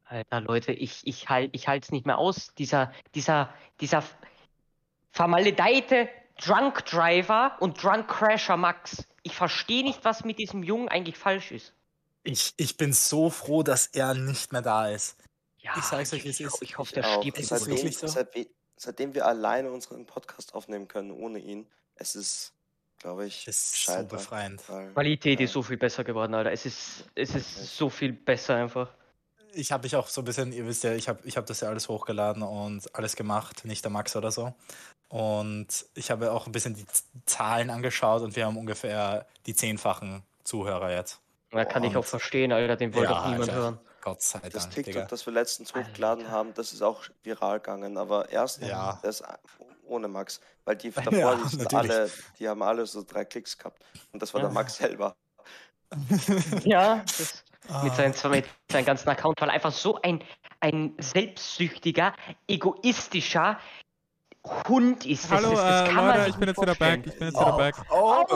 Alter, Leute, ich halt's nicht mehr aus. Dieser vermaledeite Drunk Driver und Drunk Crasher Max. Ich verstehe nicht, was mit diesem Jungen eigentlich falsch ist. Ich bin so froh, dass er nicht mehr da ist. Ja, Ich sag's euch, wie es ist. ich hoffe, Ich der auch. stirbt. Es ist wirklich so. Seitdem wir alleine unseren Podcast aufnehmen können, ohne ihn, es ist, glaube ich, Das ist so gescheiter, befreiend. weil, Qualität ja. ist so viel besser geworden, Alter. Es ist so viel besser einfach. Ich habe mich auch so ein bisschen, ihr wisst ja, ich hab das ja alles hochgeladen und alles gemacht, nicht der Max oder so. Und ich habe auch ein bisschen die Zahlen angeschaut und wir haben ungefähr die 10-fachen Zuhörer jetzt. Da kann ich auch verstehen, Alter, den wollte doch niemand Alter, hören. Gott sei Dank, Das TikTok, Digga. das wir letztens hochgeladen haben, das ist auch viral gegangen, aber erst Ja. das ohne Max, weil die davor, Ja, die sind natürlich. die haben alle so 3 Klicks gehabt und das war der Max selber. Ja, das mit Ah, seinem ganzen Account, weil er einfach so ein selbstsüchtiger, egoistischer Hund ist. Hallo, Das kann man Leute, sich ich bin nicht jetzt wieder vorstellen. back. Ich bin jetzt wieder back. Oh,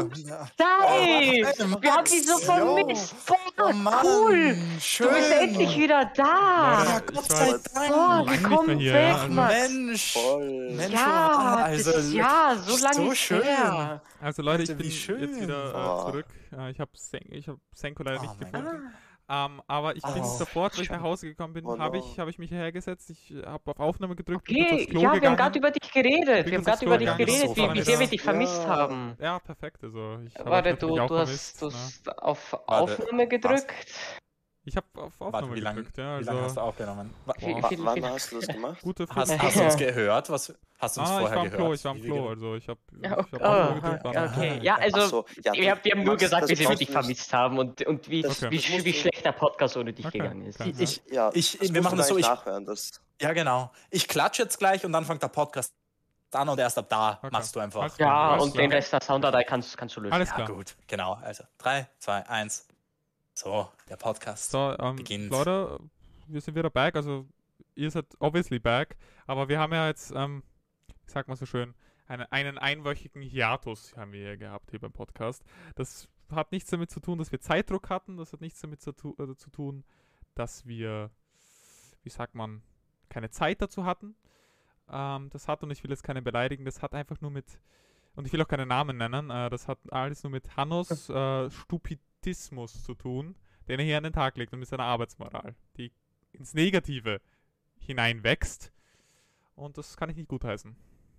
Nein! Wir haben dich so vermisst. Boah, Mann, cool! schön. Du bist endlich wieder da! Leute, Ja, ich Gott war sei jetzt Dank. Boah, lang nicht mehr willkommen hier, weg, ja, also- Max! Mensch. Voll. Mensch, Ja, also, so lange so ist schön. her. Also Leute, ich Alter, bin wie jetzt schön. wieder Oh. zurück. Ich habe Senko leider Oh nicht mein gefunden. Aber ich bin sofort, als ich nach Hause gekommen bin, Oh habe no. ich mich hierher gesetzt. Ich habe auf Aufnahme gedrückt, bin kurz Okay, aufs Klo ja, wir haben gegangen. gerade über dich geredet. Bin Wir haben kurz gerade über aufs dich Klo gegangen, geredet, bin wie sehr wir wieder- dich vermisst Ja. haben. Ja, perfekt. Also ich habe Warte, natürlich auch du vermisst. hast Ne? auf Warte, Aufnahme gedrückt. Ich habe auf Aufnahme Warte, wie lange gedrückt, ja. wie lang hast Also du aufgenommen? Viel- Wann viel- hast du das gemacht? gute Hast 40 du uns gehört? Hast du uns ich vorher war am gehört? Klo, ich war am wie wir Klo. ge- Also ich habe Ja, Aufnahme oh, gedrückt. ja, okay. Ja, Ach also so, ja, wir haben nur Max, gesagt, das wie sehr wir brauchst dich du nicht. vermisst haben und wie, Okay. wie, Das musst wie du- schlecht der Podcast ohne dich Okay, gegangen ist. okay. Ja, wir musst machen du das so, gleich ich- nachhören. Das, Ja, genau. Ich klatsche jetzt gleich und dann fängt der Podcast an und erst ab da Okay. machst du einfach. Alles klar. Ja, Alles und klar. den Rest der Sounddatei kannst du lösen. Alles Ja, klar. gut. Genau. Also 3, 2, 1. So, der Podcast. So, beginnt. Leute, wir sind wieder back. Also ihr seid obviously back. Aber wir haben ja jetzt, ich sag mal so schön, einen einwöchigen Hiatus haben wir hier gehabt hier beim Podcast. Das hat nichts damit zu tun, dass wir Zeitdruck hatten. Das hat nichts damit zu tun, dass wir, wie sagt man, keine Zeit dazu hatten. Das hat, und ich will jetzt keinen beleidigen, das hat einfach nur mit, und ich will auch keinen Namen nennen, das hat alles nur mit Hannos Stupidismus zu tun, den er hier an den Tag legt und mit seiner Arbeitsmoral, die ins Negative hineinwächst. Und das kann ich nicht gutheißen.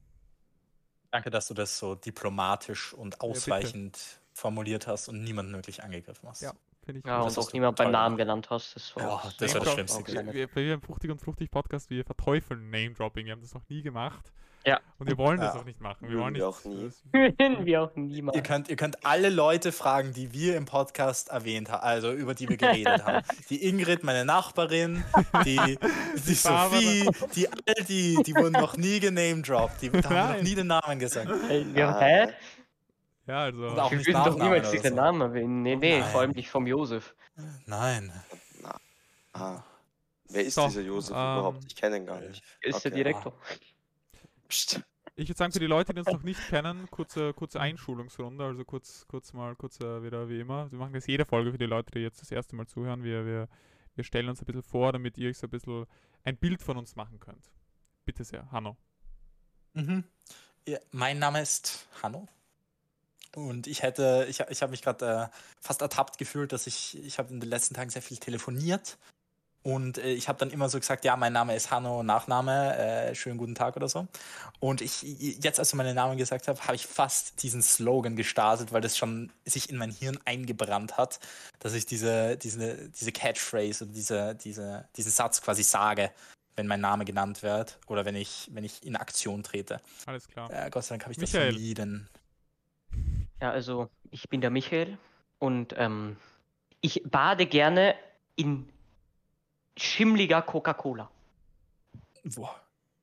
Danke, dass du das so diplomatisch und ausweichend formuliert hast und niemanden wirklich angegriffen hast. Ja, finde ich. Ja, Das und hast auch du niemand toll beim Namen gemacht. genannt hast. Das war Ja, auch das war das Schlimmste. Wir im Fruchtig und Fruchtig Podcast, wir verteufeln Name-Dropping. Wir haben das noch nie gemacht. Ja. Und wir wollen das Ja. auch nicht machen. Wir Würden wollen wir nicht, auch nie. Würden wir auch Ihr niemand. könnt alle Leute fragen, die wir im Podcast erwähnt haben, also über die wir geredet haben. Die Ingrid, meine Nachbarin, die Sophie, die wurden noch nie genamedroppt. Die haben noch Nein. nie den Namen gesagt. Ja, Ah, hä? Ja, also. Und auch Wir nicht würden doch Nachnamen niemals oder diesen so. Namen erwähnen. Nee, Nein. vor allem nicht vom Josef. Nein. Ah. Wer ist So, dieser Josef überhaupt? Ich kenne ihn gar nicht. Er ist der Okay. Direktor. Psst. Ich würde sagen, für die Leute, die uns noch nicht kennen, kurze Einschulungsrunde, also kurz wieder wie immer. Wir machen das jede Folge für die Leute, die jetzt das erste Mal zuhören. Wir stellen uns ein bisschen vor, damit ihr euch so ein bisschen ein Bild von uns machen könnt. Bitte sehr, Hanno. Mhm. Ja, mein Name ist Hanno. Und ich habe mich gerade fast ertappt gefühlt, dass ich habe in den letzten Tagen sehr viel telefoniert. Und ich habe dann immer so gesagt, ja, mein Name ist Hanno, Nachname, schönen guten Tag oder so. Und jetzt, als du meinen Namen gesagt hast, habe ich fast diesen Slogan gestartet, weil das schon sich in mein Hirn eingebrannt hat, dass ich diese Catchphrase oder diesen Satz quasi sage, wenn mein Name genannt wird oder wenn ich in Aktion trete. Alles klar. Gott sei Dank habe ich das Michael. vermieden. Ja, also ich bin der Michael und ich bade gerne in schimmliger Coca-Cola. Boah.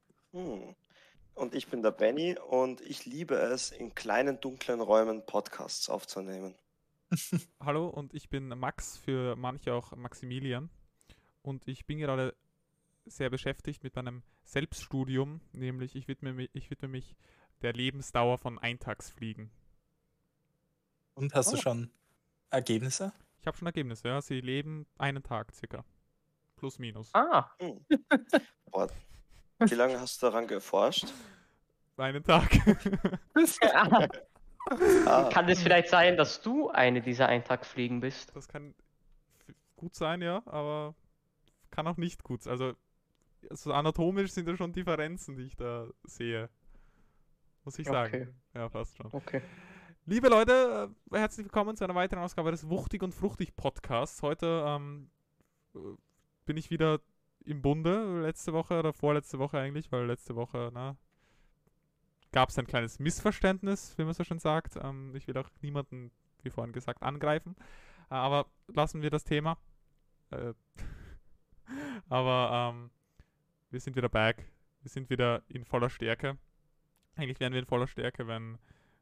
Und ich bin der Benny und ich liebe es, in kleinen, dunklen Räumen Podcasts aufzunehmen. Hallo, und ich bin Max, für manche auch Maximilian. Und ich bin gerade sehr beschäftigt mit meinem Selbststudium, nämlich ich widme mich der Lebensdauer von Eintagsfliegen. Und hast du schon Ergebnisse? Ich habe schon Ergebnisse, ja. Sie leben einen Tag circa. Plus, minus. Ah, Boah, wie lange hast du daran geforscht? Einen Tag. Ah, kann es vielleicht sein, dass du eine dieser Eintagsfliegen bist? Das kann gut sein, ja, aber kann auch nicht gut sein. Also anatomisch sind da schon Differenzen, die ich da sehe. Muss ich sagen. Okay. Ja, fast schon. Okay. Liebe Leute, herzlich willkommen zu einer weiteren Ausgabe des Wuchtig und Fruchtig Podcasts. Heute bin ich wieder im Bunde, letzte Woche oder vorletzte Woche eigentlich, weil letzte Woche, gab es ein kleines Missverständnis, wie man so schon sagt. Ich will auch niemanden, wie vorhin gesagt, angreifen. Aber lassen wir das Thema. Aber wir sind wieder back. Wir sind wieder in voller Stärke. Eigentlich wären wir in voller Stärke, wenn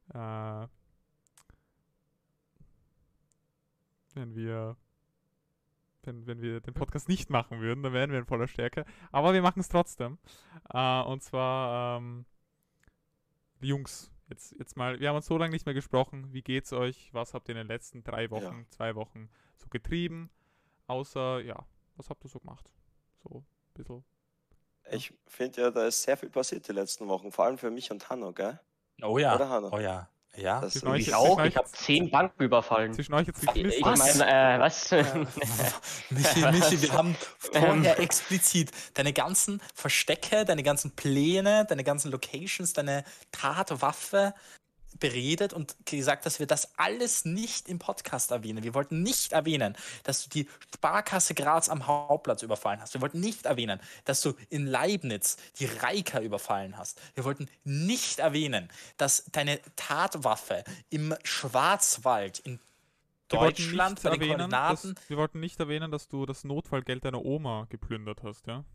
wir den Podcast nicht machen würden, dann wären wir in voller Stärke. Aber wir machen es trotzdem. Und zwar, Jungs, jetzt mal, wir haben uns so lange nicht mehr gesprochen. Wie geht's euch? Was habt ihr in den letzten 3 Wochen, Ja. 2 Wochen so getrieben? Außer, ja, was habt ihr so gemacht? So ein bisschen. ich finde ja, da ist sehr viel passiert die letzten Wochen, vor allem für mich und Hanno, gell? Oh ja. Oder, Hanno? Oh ja. Ja. Das Zwischen euch Ich jetzt- auch. zwischen Ich habe 10 Banken überfallen. Zwischen euch jetzt Ich geknistert. meine, was? Michi, wir haben vorher explizit deine ganzen Verstecke, deine ganzen Pläne, deine ganzen Locations, deine Tatwaffe beredet und gesagt, dass wir das alles nicht im Podcast erwähnen. Wir wollten nicht erwähnen, dass du die Sparkasse Graz am Hauptplatz überfallen hast. Wir wollten nicht erwähnen, dass du in Leibniz die Reiker überfallen hast. Wir wollten nicht erwähnen, dass deine Tatwaffe im Schwarzwald in Wir wollten Deutschland nicht bei den erwähnen, Koordinaten. wir wollten nicht erwähnen, dass du das Notfallgeld deiner Oma geplündert hast, ja?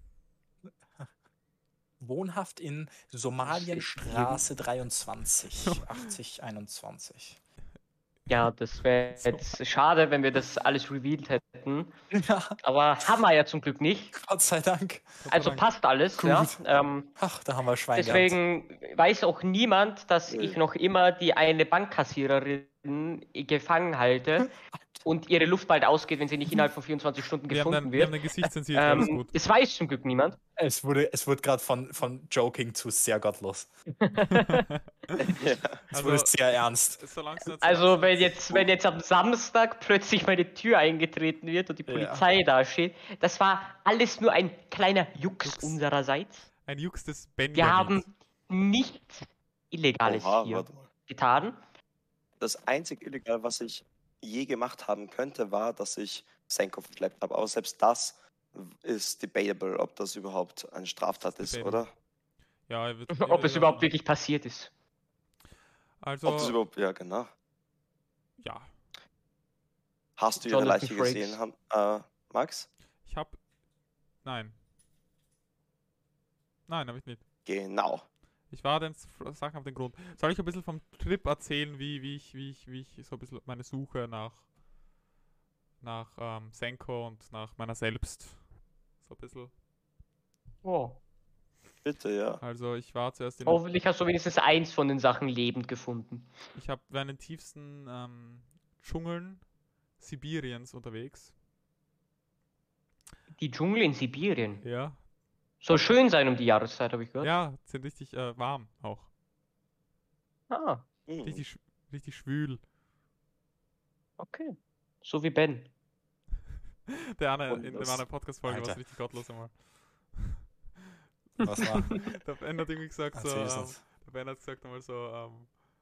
Wohnhaft in Somalienstraße 23, 8021. Ja, das wäre jetzt schade, wenn wir das alles revealed hätten. Ja, Aber haben wir ja zum Glück nicht. Gott sei Dank. Gott sei Also Dank. passt alles. Gut. Ja. Ach, da haben wir Schwein gehabt. Deswegen weiß auch niemand, dass ich noch immer die eine Bankkassiererin gefangen halte und ihre Luft bald ausgeht, wenn sie nicht innerhalb von 24 Stunden Wir haben gefunden dein wird. Gesicht zensiert, alles gut. Das weiß zum Glück niemand. Es wurde gerade von joking zu sehr gottlos. Ja. Es wurde sehr ernst. Solange es nicht Also wenn jetzt am Samstag plötzlich meine Tür eingetreten wird und die Polizei da steht, das war alles nur ein kleiner Jux unsererseits. ein Jux des Benjamins. Wir haben nichts Illegales Oha, hier warte mal. getan. Das einzig Illegal, was ich je gemacht haben könnte, war, dass ich Senko verschleppt habe. Aber selbst das ist debatable, ob das überhaupt eine Straftat ist, Debatable. oder? Ja, er wird, Ob es überhaupt wirklich passiert ist. Also, Ob das überhaupt, ja genau. ja. Hast du ihre Jonathan Leiche Frakes. gesehen, Max? Ich hab. Nein. Nein, habe ich nicht. Genau. Ich war den Sachen auf den Grund. Soll ich ein bisschen vom Trip erzählen, wie ich so ein bisschen meine Suche nach Senko und nach meiner selbst so ein bisschen. Oh. Bitte, ja. Also ich war zuerst in Hoffentlich hast du wenigstens eins von den Sachen lebend gefunden. ich war in den tiefsten Dschungeln Sibiriens unterwegs. Die Dschungel in Sibirien. Ja. Soll schön sein um die Jahreszeit, habe ich gehört. Ja, sind richtig warm auch. Ah, Hm. Richtig schwül. okay. So wie Ben. Der Anne Und in das- der anderen Podcast-Folge war es Alter. richtig gottlos einmal. Was war? Der Ben hat irgendwie gesagt so, Erzähl's uns. der Ben hat gesagt einmal so,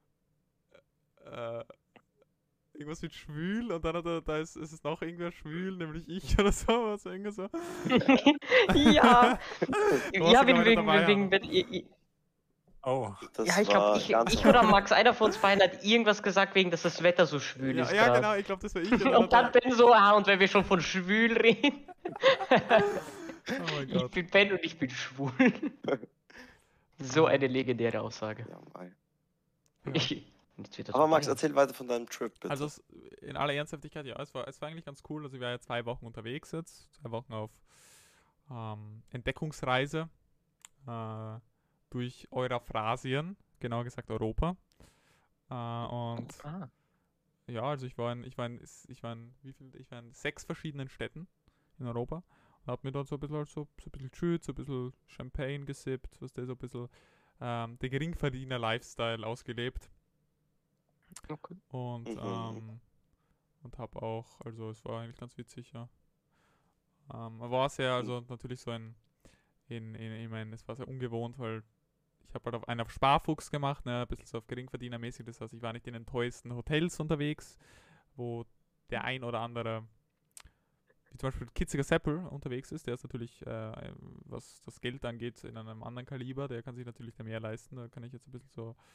irgendwas mit schwül und dann hat er, ist es noch irgendwer schwül, nämlich ich oder so, was irgendwie so. Ja. Du Ja, warst ja wegen, gar nicht wegen, dabei, wegen, Oh. Das ja, ich war glaube, ganz ich oder Max, einer von uns beiden hat irgendwas gesagt, wegen dass das Wetter so schwül Ja, ist. ja grad. genau, ich glaube, das war ich. Und dann Ben so, und wenn wir schon von schwül reden, oh mein ich Gott. bin Ben und ich bin schwul. So eine legendäre Aussage. Ja, mei. Ja. Jetzt wird das Aber so Max, geil. erzähl weiter von deinem Trip, bitte. Also in aller Ernsthaftigkeit, ja, es war eigentlich ganz cool. Also ich war ja 2 Wochen unterwegs jetzt, 2 Wochen auf Entdeckungsreise durch Euraphrasien, genauer gesagt Europa. Und Ah, ja, also ich war in 6 verschiedenen Städten in Europa Hat mir dann so ein bisschen, so ein bisschen chillt, so ein bisschen Champagne gesippt, was der so ein bisschen den Geringverdiener-Lifestyle ausgelebt. Okay. Und habe auch, also es war eigentlich ganz witzig, ja. War sehr, also natürlich so ich meine, es war sehr ungewohnt, weil ich habe halt auf einen auf Sparfuchs gemacht, ne, ein bisschen so auf Geringverdienermäßig, das heißt, ich war nicht in den teuersten Hotels unterwegs, wo der ein oder andere, wie zum Beispiel Kitziger Seppel unterwegs ist, der ist natürlich, was das Geld angeht, in einem anderen Kaliber, der kann sich natürlich mehr leisten, da kann ich jetzt ein bisschen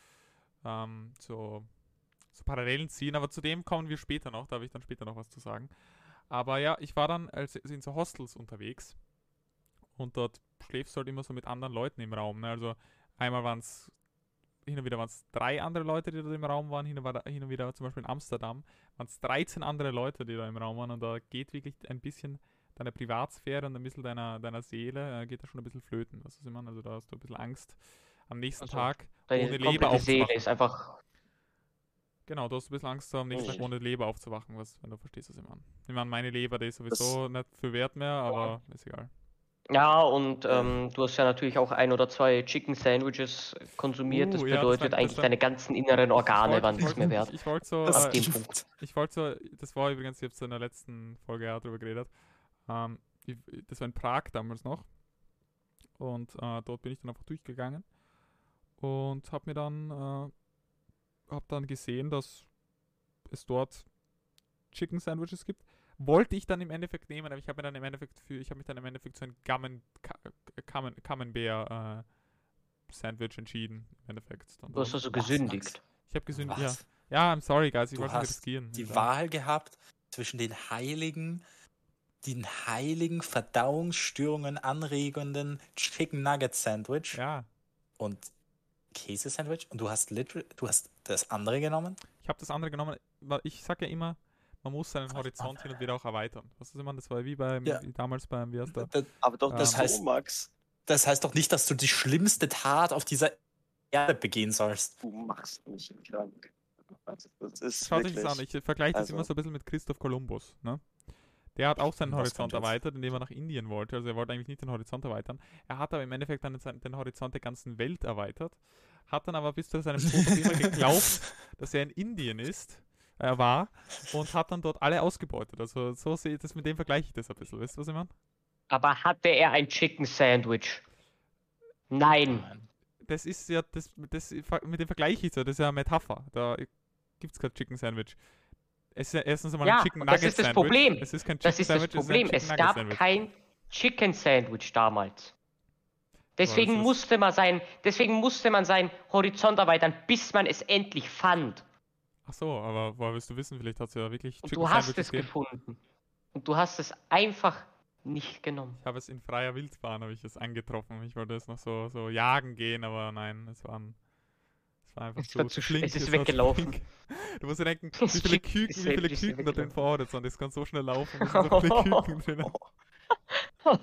so Parallelen ziehen, aber zu dem kommen wir später noch, da habe ich dann später noch was zu sagen. Aber ja, ich war dann in so Hostels unterwegs und dort schläfst du halt immer so mit anderen Leuten im Raum, ne? Also einmal hin und wieder waren es 3 andere Leute, die da im Raum waren, hin und wieder zum Beispiel in Amsterdam waren es 13 andere Leute, die da im Raum waren und da geht wirklich ein bisschen deine Privatsphäre und ein bisschen deiner Seele, geht da schon ein bisschen flöten, was ist immer, also da hast du ein bisschen Angst am nächsten Also, Tag Deine ohne Leber komplette Seele aufzuwachen. ist einfach. Genau, du hast ein bisschen Angst, am nächsten Tag ohne Leber aufzuwachen, wenn du verstehst, was ich meine. Ich meine, meine Leber, die ist sowieso nicht viel wert mehr, aber ist egal. Ja, und du hast ja natürlich auch 1 oder 2 Chicken Sandwiches konsumiert. Das Ja, bedeutet eigentlich, deine ganzen inneren Organe waren nichts mehr wert. Ich wollte so, Ab dem Punkt. das war übrigens, ich habe es in der letzten Folge ja drüber geredet, das war in Prag damals noch und dort bin ich dann einfach durchgegangen und habe dann gesehen, dass es dort Chicken Sandwiches gibt. Wollte ich dann im Endeffekt nehmen, aber ich habe mich dann im Endeffekt für ein Camembert Sandwich entschieden. Im Endeffekt. Du hast also gesündigt. Ich habe gesündigt, ja. Was? Ja, I'm sorry, guys, ich Du wollte nicht hast riskieren. die Wahl gehabt zwischen den heiligen, Verdauungsstörungen anregenden Chicken Nugget Sandwich Ja, und Käse-Sandwich und du hast das andere genommen? ich habe das andere genommen. Ich sag ja immer, man muss seinen Horizont hin und wieder auch erweitern. Was ist immer, das war wie damals beim, wie heißt der? Aber doch Das so, heißt- Max. Das heißt doch nicht, dass du die schlimmste Tat auf dieser Erde begehen sollst. Du machst mich krank. Also, das ist Schaut euch das an, wirklich. ich vergleiche das Also- immer so ein bisschen mit Christoph Kolumbus, ne? Der hat auch seinen Was Horizont kommt jetzt? erweitert, indem er nach Indien wollte. Also er wollte eigentlich nicht den Horizont erweitern. Er hat aber im Endeffekt dann den Horizont der ganzen Welt erweitert. Hat dann aber bis zu seinem Tod noch immer geglaubt, dass er in Indien war und hat dann dort alle ausgebeutet. Also so sehe ich das, mit dem vergleiche ich das ein bisschen. Weißt du, was ich meine? Aber hatte er ein Chicken Sandwich? Nein. Das ist ja, mit dem vergleiche ich so, das ist ja eine Metapher. Da gibt es kein Chicken Sandwich. Es ist ja erstens einmal Ja, ein Chicken und Nugget das ist das Sandwich. Problem. Es ist kein Das Chicken ist das Sandwich, Problem. es ist Es ein Chicken gab Nugget Sandwich. kein Chicken Sandwich damals. Deswegen ist- musste man seinen Horizont erweitern, bis man es endlich fand. Ach so, aber woher willst du wissen, vielleicht hat es ja wirklich Und Chicken du hast Sandwiches es gegeben. gefunden. Und du hast es einfach nicht genommen. Ich habe es in freier Wildbahn, habe ich es angetroffen. Ich wollte es noch so jagen gehen, aber nein, es war einfach Es war zu zu flink. es ist war zu weggelaufen. flink. Du musst dir denken, Das wie viele Chicken Sandwich ist Küken da drin weggelaufen. vor Ort sind. Das kann so schnell laufen. Da sind so viele Küken drin. Oh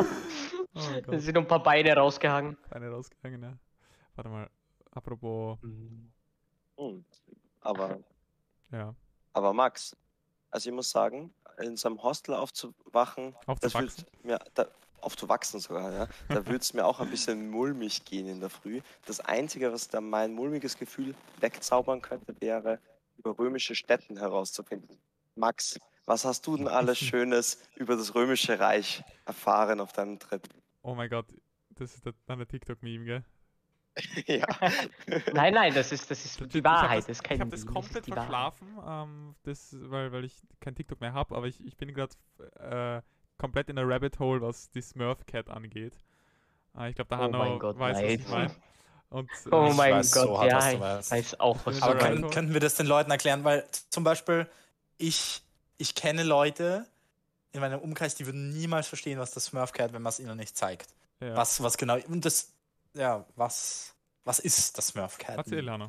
Da Gott, sind noch ein paar Beine rausgehangen. eine rausgegangen, ja. Warte mal, apropos, Hm. Aber ja, Max, also ich muss sagen, in so einem Hostel aufzuwachen, aufzuwachsen. aufzuwachsen sogar, ja, da würde es mir auch ein bisschen mulmig gehen in der Früh. Das Einzige, was da mein mulmiges Gefühl wegzaubern könnte, wäre, über römische Stätten herauszufinden. Max, was hast du denn alles Schönes über das Römische Reich erfahren auf deinem Trip? Oh mein Gott, das ist dann ein TikTok-Meme, gell? Ja. Nein, das ist Legit, die Wahrheit. Ich Das ist kein habe das Meme, komplett ist die Wahrheit. verschlafen, weil ich kein TikTok mehr habe, aber ich bin gerade komplett in der Rabbit Hole, was die Smurf Cat angeht. Ich glaube, der Oh mein Hanno Gott, weiß, was ich nein. meine. Und, Oh Ich mein weiß Gott, so hart, was ja, du ich weißt. weiß auch, was Aber du Aber meinst. könnten wir das den Leuten erklären? Weil zum Beispiel, ich kenne Leute in meinem Umkreis, die würden niemals verstehen, was das Smurf Cat, wenn man es ihnen nicht zeigt. ja. Was genau, und das, ja, was ist das Smurf Cat? Erzähl, Hanno.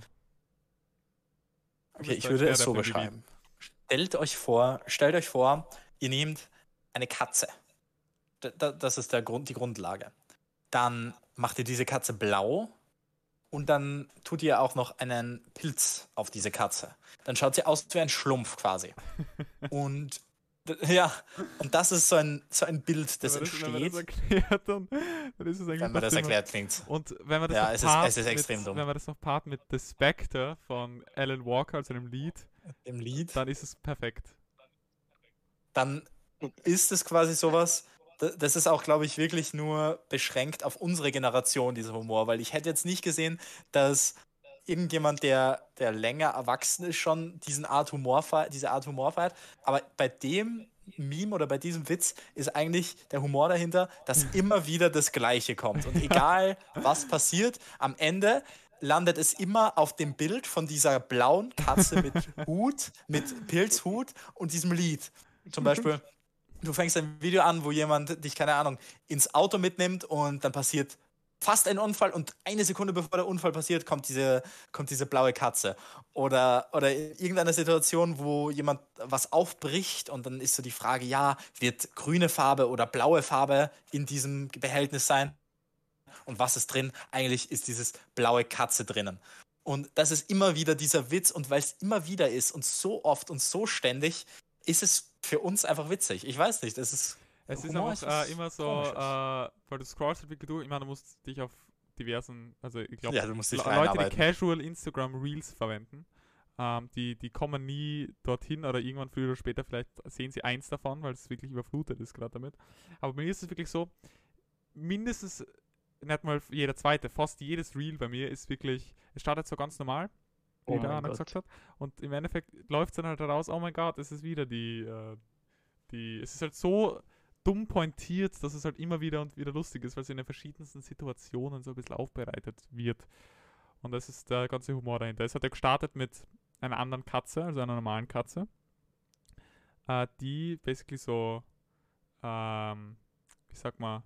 Okay, ich der würde es Experte so für die beschreiben. Stellt euch vor, ihr nehmt eine Katze. Das ist die Grundlage. Dann macht ihr diese Katze blau und dann tut ihr auch noch einen Pilz auf diese Katze. Dann schaut sie aus wie ein Schlumpf quasi. Und Ja, und das ist so ein Bild, das Wenn man das entsteht, erklärt, dann ist es eigentlich wenn man das fast immer. erklärt klingt. Und wenn man das Ja, noch es paart ist extrem dumm. wenn man das noch paart mit The Spectre von Alan Walker, also einem Lied, Im Lied. dann ist es perfekt. Dann ist es quasi sowas, das ist auch, glaube ich, wirklich nur beschränkt auf unsere Generation, dieser Humor, weil ich hätte jetzt nicht gesehen, dass irgendjemand, der länger erwachsen ist, schon diese Art Humor feiert, aber bei dem Meme oder bei diesem Witz ist eigentlich der Humor dahinter, dass immer wieder das Gleiche kommt und egal was passiert, am Ende landet es immer auf dem Bild von dieser blauen Katze mit Hut, mit Pilzhut und diesem Lied. Zum Beispiel, du fängst ein Video an, wo jemand dich, keine Ahnung, ins Auto mitnimmt und dann passiert fast ein Unfall und eine Sekunde bevor der Unfall passiert, kommt diese blaue Katze. Oder irgendeine Situation, wo jemand was aufbricht und dann ist so die Frage, ja, wird grüne Farbe oder blaue Farbe in diesem Behältnis sein? Und was ist drin? Eigentlich ist dieses blaue Katze drinnen. Und das ist immer wieder dieser Witz und weil es immer wieder ist und so oft und so ständig, ist es für uns einfach witzig. Ich weiß nicht, es ist Humor einfach was immer so, Komisches. weil du scrollst wirklich durch, ich meine, du musst dich auf diversen, also ich glaube, Ja, du musst dich Leute, die reinarbeiten. Casual Instagram Reels verwenden, die kommen nie dorthin oder irgendwann früher oder später vielleicht sehen sie eins davon, weil es wirklich überflutet ist gerade damit. Aber bei mir ist es wirklich so, mindestens, nicht mal jeder zweite, fast jedes Reel bei mir ist wirklich, es startet so ganz normal, wie Oh der mein Anna Gott. gesagt hat, und im Endeffekt läuft es dann halt heraus, oh mein Gott, es ist wieder es ist halt so dumm pointiert, dass es halt immer wieder und wieder lustig ist, weil es in den verschiedensten Situationen so ein bisschen aufbereitet wird. Und das ist der ganze Humor dahinter. Es hat ja gestartet mit einer anderen Katze, also einer normalen Katze, die basically so, wie sag mal,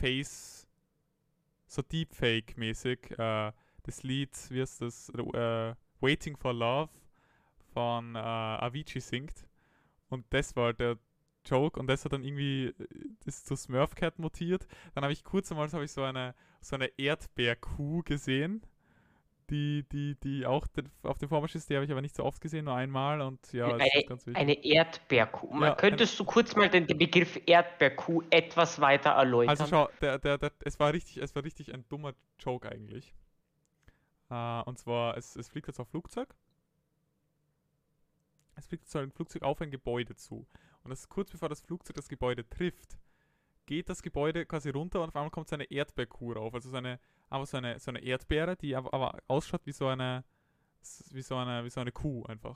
so Deepfake-mäßig, das Lied, wie heißt das, Waiting for Love von Avicii singt. Und das war der Joke und das hat dann irgendwie das zu Smurfcat mutiert. Dann habe ich kurz einmal so eine Erdbeerkuh gesehen, die auch auf dem Vormarsch ist. Die habe ich aber nicht so oft gesehen, nur einmal und ja, das ist ganz wichtig. Eine Erdbeerkuh. Ja, Könntest du kurz mal den Begriff Erdbeerkuh etwas weiter erläutern? Also schau, es war richtig ein dummer Joke eigentlich. Und zwar, es fliegt jetzt auf Flugzeug. Es fliegt so ein Flugzeug auf ein Gebäude zu. Und das ist kurz bevor das Flugzeug das Gebäude trifft, geht das Gebäude quasi runter und auf einmal kommt so eine Erdbeerkuh rauf. Also einfach so eine Erdbeere, die aber ausschaut wie so eine Kuh einfach.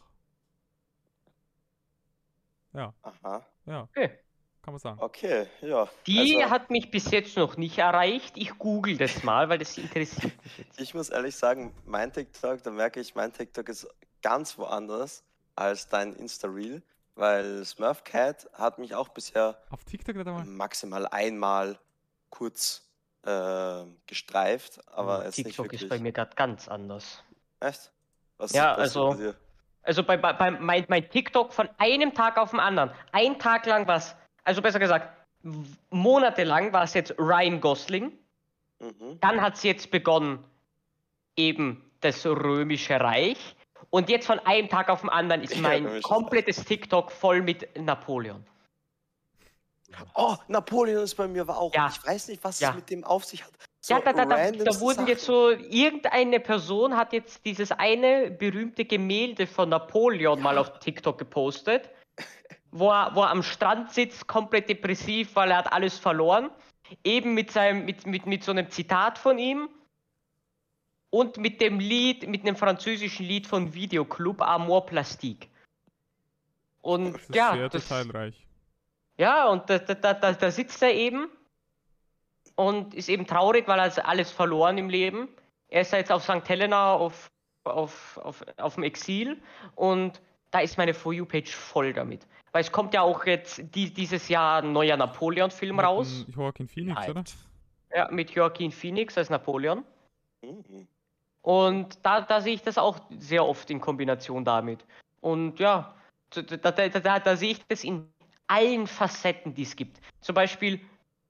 Ja, Aha. ja, Okay. kann man sagen. Okay, ja. Die Also, hat mich bis jetzt noch nicht erreicht. Ich google das mal, weil das interessiert mich jetzt. ich muss ehrlich sagen, mein TikTok, da merke ich, mein TikTok ist ganz woanders als dein Insta-Reel, weil Smurfcat hat mich auch bisher Auf TikTok nicht einmal? maximal einmal kurz gestreift, aber jetzt nicht TikTok wirklich. ist bei mir gerade ganz anders. Echt? Was Ja, was ist bei also- dir? Also mein TikTok von einem Tag auf den anderen. Ein Tag lang war es, also besser gesagt, monatelang war es jetzt Ryan Gosling. Mhm. Dann hat es jetzt begonnen, eben das Römische Reich. Und jetzt von einem Tag auf den anderen ist Ja, mein Römisches komplettes TikTok voll mit Napoleon. Oh, Napoleon ist bei mir aber auch. Ja. Ich weiß nicht, was Ja. es mit dem auf sich hat. So Ja, da randomste wurden Sachen. jetzt so, irgendeine Person hat jetzt dieses eine berühmte Gemälde von Napoleon mal auf TikTok gepostet, wo er am Strand sitzt, komplett depressiv, weil er hat alles verloren. Eben mit so einem Zitat von ihm und mit dem Lied, mit einem französischen Lied von Videoclub, Amour Plastique. Und Das ist ja, sehr detailreich. ja, und da sitzt er eben und ist eben traurig, weil er hat alles verloren im Leben. Er ist jetzt auf St. Helena auf dem Exil und da ist meine For You-Page voll damit. Weil es kommt ja auch jetzt dieses Jahr ein neuer Napoleon-Film raus. Mit Joaquin Phoenix, oder? Hyped. Ja, mit Joaquin Phoenix als Napoleon. Mhm. Und da sehe ich das auch sehr oft in Kombination damit. Und ja, da sehe ich das in allen Facetten, die es gibt. Zum Beispiel,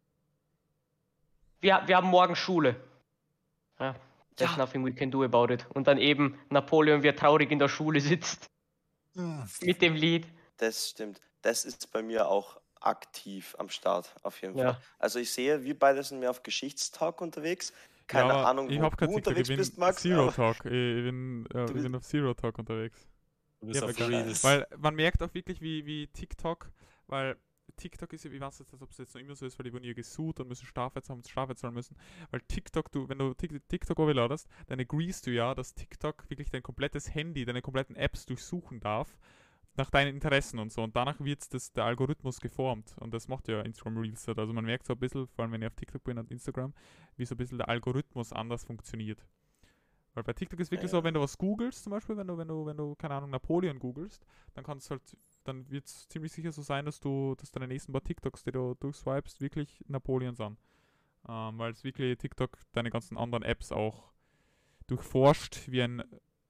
wir haben morgen Schule. Ja, there's Ja. nothing we can do about it. Und dann eben Napoleon, wie er traurig in der Schule sitzt. Mit dem Lied. Das stimmt. das ist bei mir auch aktiv am Start, auf jeden Fall. Ja. Also ich sehe, wir beide sind mehr auf Geschichtstalk unterwegs. Keine aber Ahnung, ich wo habe kein du TikTok, unterwegs ich bin bist, Max. Zero aber Talk. Ich bin bist- auf Zero Talk unterwegs. Du bist Ja, auf aber Reels. Weil man merkt auch wirklich, wie TikTok, weil TikTok ist ja, wie was jetzt, als ob es jetzt noch immer so ist, weil die wurden ja gesucht und müssen Strafe zahlen müssen. Weil TikTok, wenn du TikTok overladest, dann agreest du ja, dass TikTok wirklich dein komplettes Handy, deine kompletten Apps durchsuchen darf, nach deinen Interessen und so. Und danach wird der Algorithmus geformt. Und das macht ja Instagram Reels. Also man merkt so ein bisschen, vor allem wenn ich auf TikTok bin und Instagram, wie so ein bisschen der Algorithmus anders funktioniert. Weil bei TikTok ist wirklich Ja. so, wenn du was googelst, zum Beispiel, wenn du, keine Ahnung, Napoleon googelst, dann wird es ziemlich sicher so sein, dass deine nächsten paar TikToks, die du durchswipest, wirklich Napoleon sind. Weil es wirklich TikTok deine ganzen anderen Apps auch durchforscht wie ein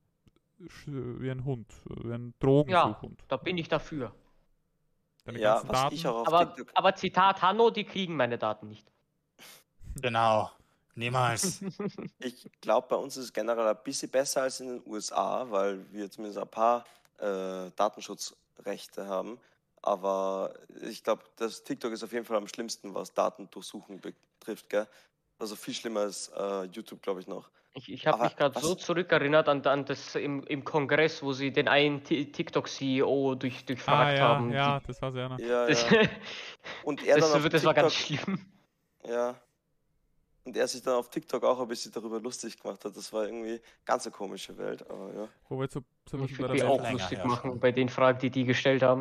Hund, wie ein Drogensuchhund. Da bin ich dafür. Deine ja, ganzen was Daten. ich auch auf Aber, TikTok. aber Zitat Hanno, die kriegen meine Daten nicht. Genau. Niemals. Ich glaube, bei uns ist es generell ein bisschen besser als in den USA, weil wir zumindest ein paar Datenschutzrechte haben. Aber ich glaube, das TikTok ist auf jeden Fall am schlimmsten, was Datendurchsuchung betrifft, gell? Also viel schlimmer als YouTube, glaube ich, noch. Ich habe Aber mich gerade was- so zurückerinnert an das im Kongress, wo sie den einen TikTok-CEO durchfragt haben. Ja, das war sehr nah. Ja, Das, ja. Und er dann auf das war ganz TikTok, schlimm. ja. Und er sich dann auf TikTok auch ein bisschen darüber lustig gemacht hat. Das war irgendwie ganz eine komische Welt, aber ja. Wo wir jetzt so ein Ich bisschen würde bei mich der auch Welt, länger lustig her machen schon. bei den Fragen, die gestellt haben.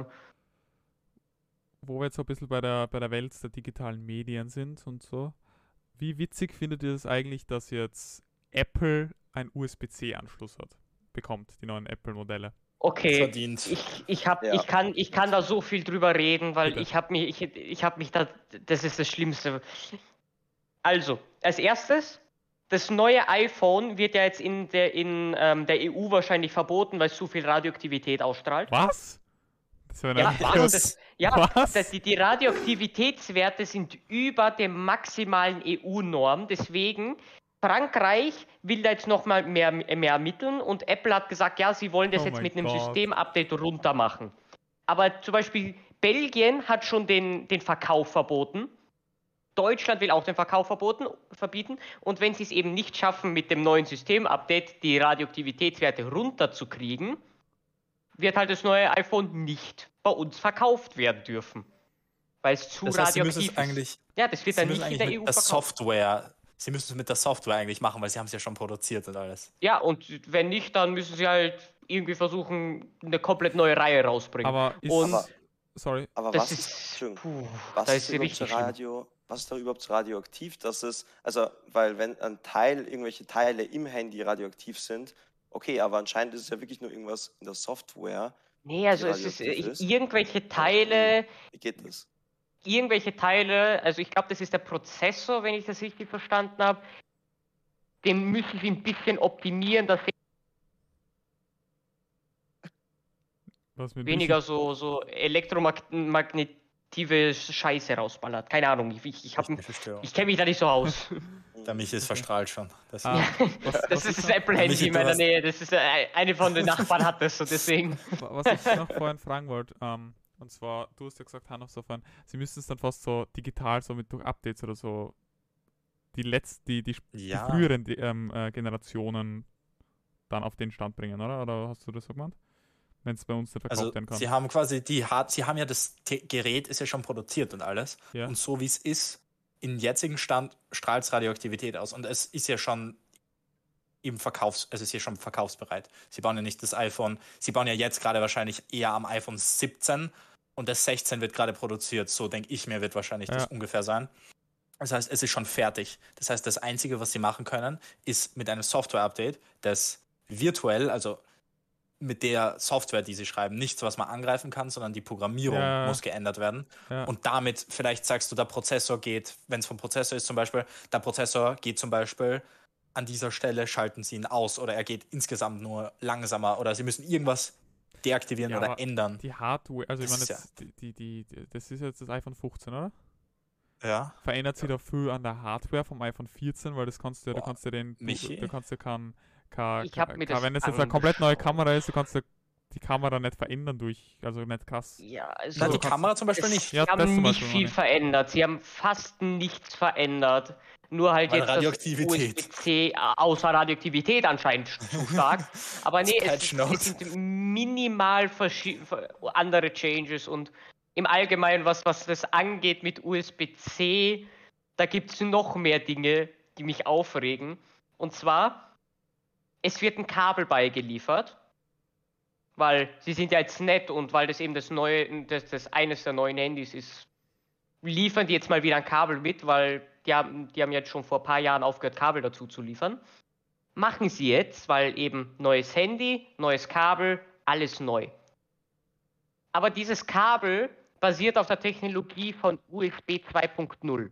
wo wir jetzt so ein bisschen bei der Welt der digitalen Medien sind und so. Wie witzig findet ihr es eigentlich, dass jetzt Apple einen USB-C-Anschluss bekommt, die neuen Apple-Modelle? Okay, Verdient. ich kann da so viel drüber reden, weil Bitte. ich habe mich da, das ist das Schlimmste. Also, als erstes, das neue iPhone wird ja jetzt in der EU wahrscheinlich verboten, weil es zu viel Radioaktivität ausstrahlt. Was? Das wäre Ja, ein was? Was? Die Radioaktivitätswerte sind über der maximalen EU-Norm, deswegen Frankreich will da jetzt nochmal mehr ermitteln und Apple hat gesagt, ja, sie wollen das Oh jetzt mein mit einem Gott. Systemupdate runter machen. Aber zum Beispiel Belgien hat schon den Verkauf verboten. Deutschland will auch den Verkauf verbieten. Und wenn sie es eben nicht schaffen, mit dem neuen Systemupdate die Radioaktivitätswerte runterzukriegen, wird halt das neue iPhone nicht bei uns verkauft werden dürfen. Weil es zu Das heißt, sie müssen radioaktiv es ist. eigentlich, Ja, das wird sie dann müssen nicht in eigentlich der mit EU der verkauft. Software, sie müssen es mit der Software eigentlich machen, weil sie haben es ja schon produziert und alles. Ja, und wenn nicht, dann müssen sie halt irgendwie versuchen, eine komplett neue Reihe rausbringen. Aber ist. Und sorry. Aber das was ist, Entschuldigung, puh, was da ist ist sie überhaupt richtig schlimm. was ist da überhaupt radioaktiv, dass es, also, weil wenn irgendwelche Teile im Handy radioaktiv sind, okay, aber anscheinend ist es ja wirklich nur irgendwas in der Software. Nee, also die es ist radioaktiv ist. irgendwelche Teile, Wie geht das? also ich glaube, das ist der Prozessor, wenn ich das richtig verstanden habe. Den müssen sie ein bisschen optimieren, dass er Was mit weniger so elektromagnetive Scheiße rausballert. Keine Ahnung, ich Technische Störung. kenne mich da nicht so aus. Der Michi ist verstrahlt schon. Das Ah, was Das ist das Apple Michi, Handy in du meiner hast- Nähe. Das ist eine von den Nachbarn hat das und deswegen. was ich noch vorhin fragen wollte, und zwar, du hast ja gesagt, Hanno, so vorhin, sie müssten es dann fast so digital, so durch Updates oder so, die Ja. früheren Generationen dann auf den Stand bringen, oder? Oder hast du das so gemeint? Wenn es bei uns nicht verkauft Also werden kann. sie haben quasi sie haben ja das Gerät ist ja schon produziert und alles. Ja. Und so wie es ist, im jetzigen Stand strahlt es Radioaktivität aus. Und es ist ja schon es ist ja schon verkaufsbereit. Sie bauen ja nicht das iPhone, sie bauen ja jetzt gerade wahrscheinlich eher am iPhone 17 und das 16 wird gerade produziert. So denke ich mir, wird wahrscheinlich das ungefähr sein. Das heißt, es ist schon fertig. Das heißt, das Einzige, was sie machen können, ist mit einem Software-Update, das virtuell, also mit der Software, die sie schreiben, nichts, was man angreifen kann, sondern die Programmierung Ja. muss geändert werden. Ja. Und damit, vielleicht sagst du, der Prozessor geht, wenn es vom Prozessor ist zum Beispiel, der Prozessor geht zum Beispiel an dieser Stelle, schalten sie ihn aus oder er geht insgesamt nur langsamer oder sie müssen irgendwas deaktivieren Ja, oder aber ändern. Die Hardware, also ich Das meine, ist jetzt, das ist jetzt das iPhone 15, oder? Ja. Verändert sich da viel an der Hardware vom iPhone 14, weil das kannst du, Boah, du kannst ja Michi? du kannst ja Ich hab mir das wenn das jetzt eine komplett neue Kamera ist, du kannst ja die Kamera nicht verändern also nicht krass. Ja, also Na, die Kamera zum Beispiel nicht. Ja, sie das haben zum nicht Beispiel noch viel nicht. verändert. Sie haben fast nichts verändert. Nur halt Weil jetzt das Radioaktivität. USB-C, außer Radioaktivität anscheinend zu stark. Aber nee, Das es Patch Note. sind minimal andere Changes und im Allgemeinen, was das angeht mit USB-C, da gibt es noch mehr Dinge, die mich aufregen. Und zwar, es wird ein Kabel beigeliefert, weil sie sind ja jetzt nett und weil das eben das eines der neuen Handys ist, liefern die jetzt mal wieder ein Kabel mit, weil die haben jetzt schon vor ein paar Jahren aufgehört, Kabel dazu zu liefern. Machen sie jetzt, weil eben neues Handy, neues Kabel, alles neu. Aber dieses Kabel basiert auf der Technologie von USB 2.0.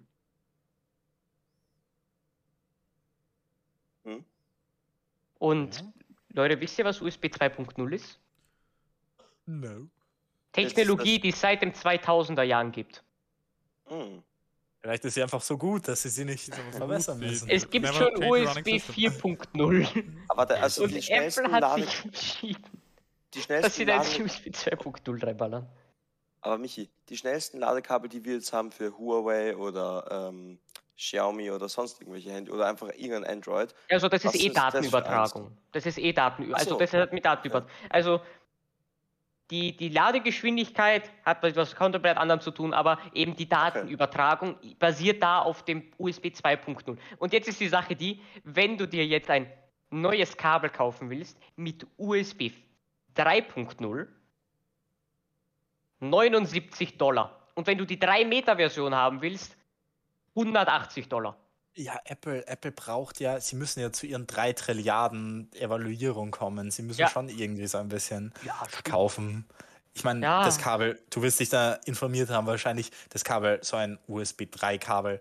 Hm? Und Ja. Leute, wisst ihr, was USB 2.0 ist? No. Technologie, das- die es seit den 2000er Jahren gibt. Hm. Vielleicht ist sie einfach so gut, dass sie nicht aber so verbessern gut, müssen. Es gibt Never schon change a running USB system. 4.0. Aber also Und die Apple schnellsten, hat sich entschieden, die dass schnellsten sie da jetzt Lade USB 2.0 reinballern. Aber Michi, die schnellsten Ladekabel, die wir jetzt haben für Huawei oder Xiaomi oder sonst irgendwelche Handy oder einfach irgendein Android. Also das Was ist eh ist das für Datenübertragung. Das ist eh Datenübertragung. Ach so. Also das hat mit Datenübertragung. Also die Ladegeschwindigkeit hat mit was komplett anderem zu tun, aber eben die Datenübertragung basiert da auf dem USB 2.0. Und jetzt ist die Sache die, wenn du dir jetzt ein neues Kabel kaufen willst mit USB 3.0, $79. Und wenn du die 3-Meter-Version haben willst, $180. Ja, Apple braucht ja, sie müssen ja zu ihren 3 Trilliarden Evaluierung kommen. Sie müssen Ja. schon irgendwie so ein bisschen Ja, verkaufen. Ich meine, Ja. das Kabel, du wirst dich da informiert haben, wahrscheinlich, das Kabel, so ein USB-3-Kabel,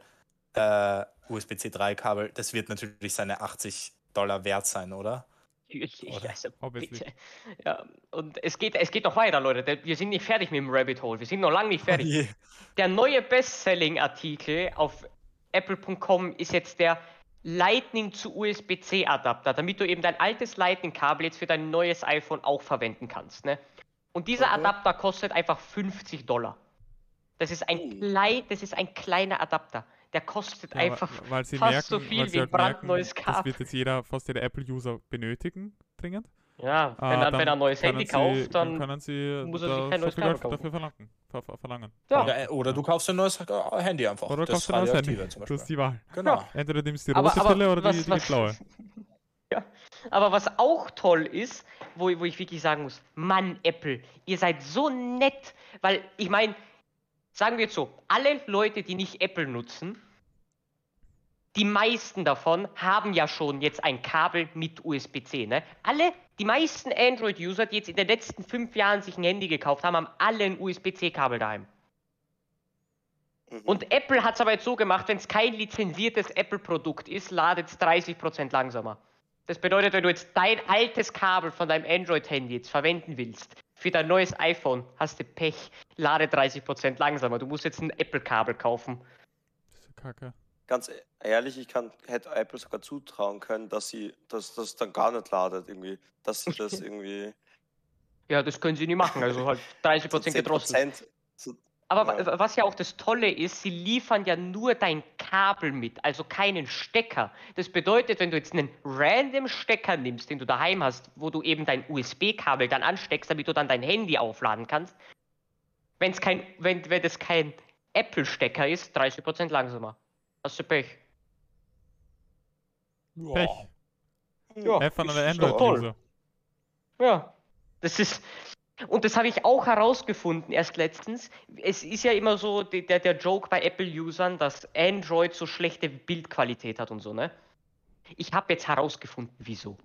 USB-C 3-Kabel, das wird natürlich seine $80 wert sein, oder? Natürlich, Oder? also Obviously. bitte. Ja, und es geht noch weiter, Leute. Wir sind nicht fertig mit dem Rabbit Hole. Wir sind noch lange nicht fertig. Oh je. Der neue Bestselling-Artikel auf apple.com ist jetzt der Lightning zu USB-C Adapter, damit du eben dein altes Lightning-Kabel jetzt für dein neues iPhone auch verwenden kannst. Ne? Und dieser Okay. Adapter kostet einfach $50. Das ist ein kleiner Adapter. Der kostet Ja, einfach weil sie fast merken, so viel weil sie wie ein halt merken, brandneues das Kabel. wird jetzt fast jeder Apple-User benötigen, dringend. Ja, wenn Dann er ein neues Handy kauft, dann können sie muss er sich da kein so neues viel Kabel Geld kaufen. dafür verlangen. Ja. Oder du kaufst ein neues Handy einfach. Oder das kaufst du ein neues Handy. Radioaktive zum Du hast Beispiel. die Wahl. Genau. Entweder nimmst du die Aber- rote aber Pille oder was- die was- blaue. Ja. Aber was auch toll ist, wo ich wirklich sagen muss, Mann, Apple, ihr seid so nett, weil ich meine, sagen wir jetzt so, alle Leute, die nicht Apple nutzen, die meisten davon haben ja schon jetzt ein Kabel mit USB-C. Ne? Die meisten Android-User, die jetzt in den letzten 5 Jahren sich ein Handy gekauft haben, haben alle ein USB-C-Kabel daheim. Mhm. Und Apple hat es aber jetzt so gemacht, wenn es kein lizenziertes Apple-Produkt ist, ladet es 30% langsamer. Das bedeutet, wenn du jetzt dein altes Kabel von deinem Android-Handy jetzt verwenden willst, für dein neues iPhone, hast du Pech, lade 30% langsamer. Du musst jetzt ein Apple-Kabel kaufen. Das ist ja kacke. Ganz ehrlich, hätte Apple sogar zutrauen können, dass das dann gar nicht ladet irgendwie. Dass sie das irgendwie Ja, das können sie nicht machen, also halt 30% gedrosselt. 10%. So, Aber Ja. was ja auch das Tolle ist, sie liefern ja nur dein Kabel mit, also keinen Stecker. Das bedeutet, wenn du jetzt einen random Stecker nimmst, den du daheim hast, wo du eben dein USB-Kabel dann ansteckst, damit du dann dein Handy aufladen kannst, wenn das kein Apple-Stecker ist, 30% langsamer. Hast du Pech. Pech. ja, F an ist der doch Android-User. Ja, und das habe ich auch herausgefunden erst letztens. Es ist ja immer so der Joke bei Apple-Usern, dass Android so schlechte Bildqualität hat und so, ne? Ich habe jetzt herausgefunden, wieso.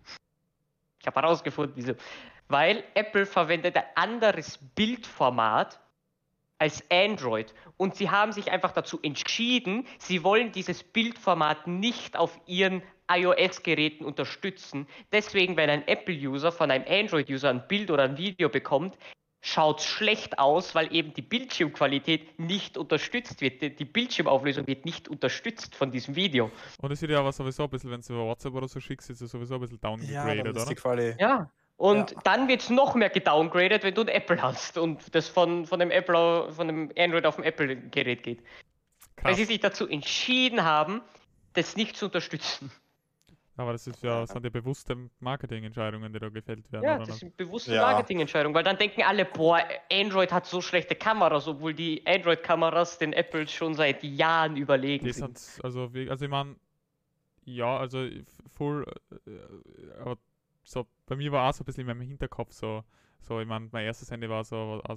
Weil Apple verwendet ein anderes Bildformat als Android. Und sie haben sich einfach dazu entschieden, sie wollen dieses Bildformat nicht auf ihren iOS-Geräten unterstützen. Deswegen, wenn ein Apple-User von einem Android-User ein Bild oder ein Video bekommt, schaut es schlecht aus, weil eben die Bildschirmqualität nicht unterstützt wird. Die Bildschirmauflösung wird nicht unterstützt von diesem Video. Und es wird ja aber sowieso ein bisschen, wenn du über WhatsApp oder so schickst, ist es sowieso ein bisschen Ja, dann downgegradet, ist die oder? Quali. Ja, Und Ja. dann wird es noch mehr gedowngradet, wenn du ein Apple hast und das von dem Android auf dem Apple-Gerät geht. Weil Krass. sie sich dazu entschieden haben, das nicht zu unterstützen. Aber das ist sind ja bewusste Marketingentscheidungen, die da gefällt werden, Ja, oder das nicht? sind bewusste Ja. Marketingentscheidungen, weil dann denken alle, boah, Android hat so schlechte Kameras, obwohl die Android-Kameras den Apples schon seit Jahren überlegen Die sind. sind, also ich meine, ja, also voll, aber so, bei mir war auch so ein bisschen in meinem Hinterkopf so ich meine, mein erstes Handy war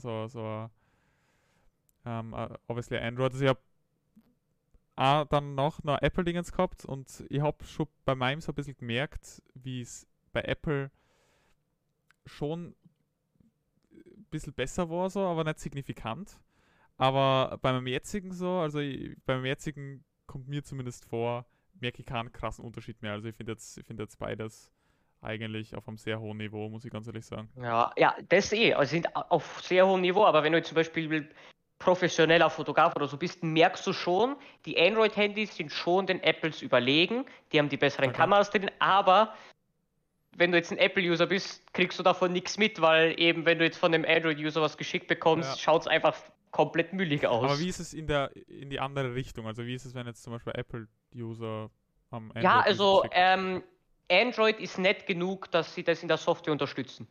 obviously Android. Also ich habe auch dann noch Apple-Dingens gehabt und ich habe schon bei meinem so ein bisschen gemerkt, wie es bei Apple schon ein bisschen besser war, so, aber nicht signifikant. Aber bei meinem jetzigen bei meinem jetzigen kommt mir zumindest vor, merke ich keinen krassen Unterschied mehr. Also ich finde jetzt beides eigentlich auf einem sehr hohen Niveau, muss ich ganz ehrlich sagen. Ja, das also sind auf sehr hohem Niveau, aber wenn du jetzt zum Beispiel professioneller Fotograf oder so bist, merkst du schon, die Android-Handys sind schon den Apples überlegen, die haben die besseren Okay. Kameras drin, aber wenn du jetzt ein Apple-User bist, kriegst du davon nichts mit, weil eben, wenn du jetzt von einem Android-User was geschickt bekommst, Ja. schaut es einfach komplett müllig aus. Aber wie ist es in die andere Richtung? Also wie ist es, wenn jetzt zum Beispiel Apple-User am Android Ja, also geschickt? Android ist nett genug, dass sie das in der Software unterstützen.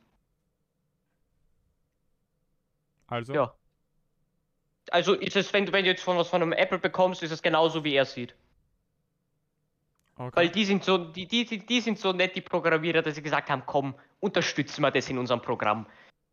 Also? Ja. Also ist es, wenn du jetzt was von einem Apple bekommst, ist es genauso, wie er sieht. Okay. Weil die sind so nett, die Programmierer, dass sie gesagt haben, komm, unterstützen wir das in unserem Programm.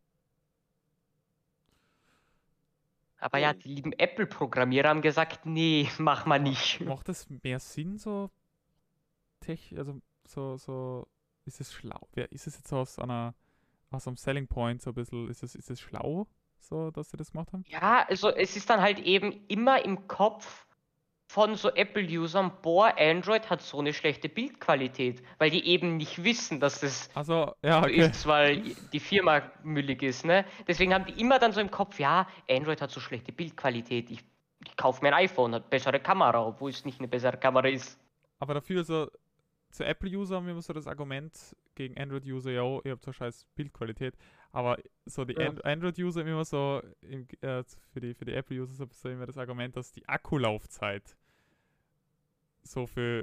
Aber ja, die lieben Apple-Programmierer haben gesagt, nee, mach mal nicht. Macht es mehr Sinn, so also so ist es schlau? Ist es jetzt aus einem Selling Point so ein bisschen, ist es schlau, so dass sie das gemacht haben? Ja, also es ist dann halt eben immer im Kopf von so Apple-Usern, boah, Android hat so eine schlechte Bildqualität, weil die eben nicht wissen, dass das Also, ja, so okay. ist, weil die Firma müllig ist, ne? Deswegen haben die immer dann so im Kopf, ja, Android hat so schlechte Bildqualität, ich kaufe mir ein iPhone, hat bessere Kamera, obwohl es nicht eine bessere Kamera ist. Aber dafür so zu Apple-User haben wir immer so das Argument gegen Android-User, ja, ihr habt so scheiß Bildqualität, aber so die Ja. Android-User haben immer so für die Apple-User so immer das Argument, dass die Akkulaufzeit so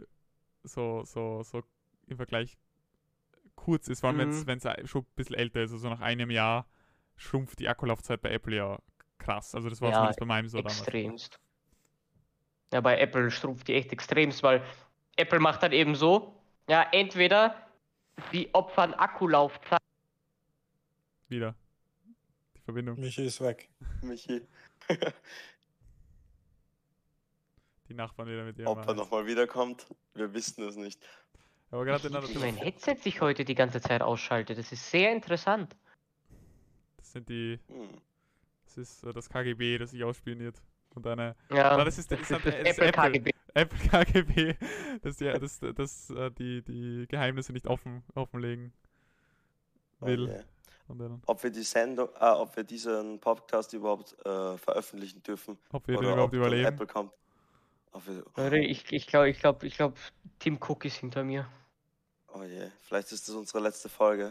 im Vergleich kurz ist, weil wenn es schon ein bisschen älter ist, also nach einem Jahr schrumpft die Akkulaufzeit bei Apple ja krass. Also das war Ja, zumindest bei meinem so damals. Extremst. Ja, bei Apple schrumpft die echt extremst, weil Apple macht dann eben so, ja, entweder die opfern Akkulaufzeit. Wieder. Die Verbindung. Michi ist weg. Michi, Die Nachbarn wieder mit ihrem ob er nochmal wiederkommt, wir wissen es nicht. Aber gerade in Wie mein Headset sich heute die ganze Zeit ausschaltet, das ist sehr interessant. das sind die. Hm. Das ist das KGB, das sich ausspioniert. Und eine. Ja, das ist Apple KGB. Apple KGB, die Geheimnisse nicht offenlegen will. Okay. Und dann, Ob wir ob wir diesen Podcast überhaupt veröffentlichen dürfen. ob wir den Oder überhaupt ob dann überleben. Apple kommt. Ob wir, Leute, ich glaube, Tim Cook ist hinter mir. oh je, vielleicht ist das unsere letzte Folge.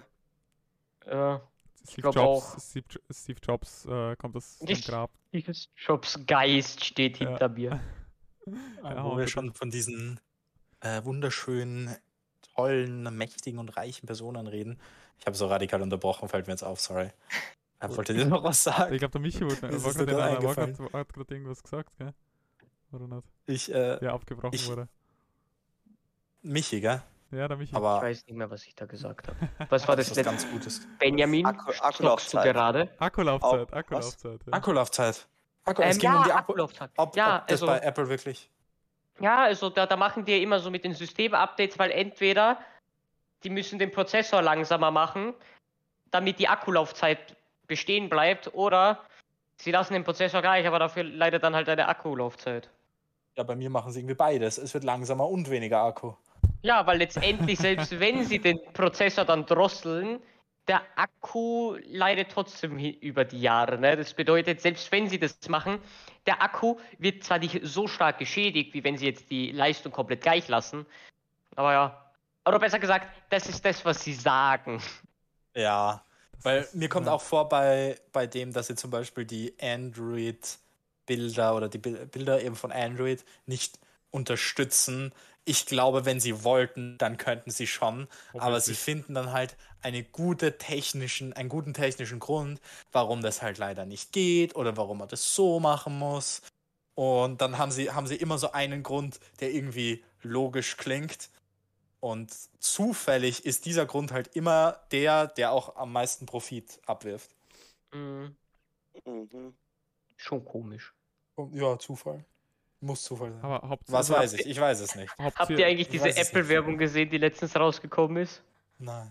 Steve glaub Steve Jobs kommt aus dem Ich- Grab. Dieses Jobs Geist steht Ja. hinter mir. Ja, Wo und wir das- schon von diesen wunderschönen, tollen, mächtigen und reichen Personen reden. Ich habe so radikal unterbrochen, fällt mir jetzt auf, sorry. Wolltet ihr noch was sagen? Ich glaube, der Michi Mir ist es hat sogar eingefallen. gerade irgendwas gesagt, gell? Oder nicht? Ich, Der abgebrochen ich- wurde. Michi, gell? Ja, der Michi. Ich Aber weiß nicht mehr, was ich da gesagt habe. Was war das was letzte? ganz Gutes. Benjamin, zockst du Akkulaufzeit. gerade? Akkulaufzeit, was? Akkulaufzeit. Ja. Akkulaufzeit. Es ging ja, um die Akkulaufzeit. ob Ja, das also, bei Apple wirklich. ja, also da machen die ja immer so mit den System-Updates, weil entweder die müssen den Prozessor langsamer machen, damit die Akkulaufzeit bestehen bleibt, oder sie lassen den Prozessor gleich, aber dafür leidet dann halt eine Akkulaufzeit. Ja, bei mir machen sie irgendwie beides. Es wird langsamer und weniger Akku. Ja, weil letztendlich, selbst wenn sie den Prozessor dann drosseln, der Akku leidet trotzdem über die Jahre. Ne? Das bedeutet, selbst wenn sie das machen, der Akku wird zwar nicht so stark geschädigt, wie wenn sie jetzt die Leistung komplett gleich lassen, aber ja. Oder besser gesagt, das ist das, was sie sagen. Ja, weil Das- mir kommt ja. auch vor bei dem, dass sie zum Beispiel die Android-Bilder oder die Bilder eben von Android nicht unterstützen. Ich glaube, wenn sie wollten, dann könnten sie schon, aber sie Obviously. finden dann halt einen guten technischen Grund, warum das halt leider nicht geht oder warum man das so machen muss. Und dann haben sie immer so einen Grund, der irgendwie logisch klingt. Und zufällig ist dieser Grund halt immer der auch am meisten Profit abwirft. Mhm. Mhm. Schon komisch. Ja, Zufall. Muss Zufall sein. Aber Was also, weiß ich? Ich weiß es nicht. Habt ihr eigentlich Ich diese weiß es nicht. Apple-Werbung gesehen, die letztens rausgekommen ist? Nein.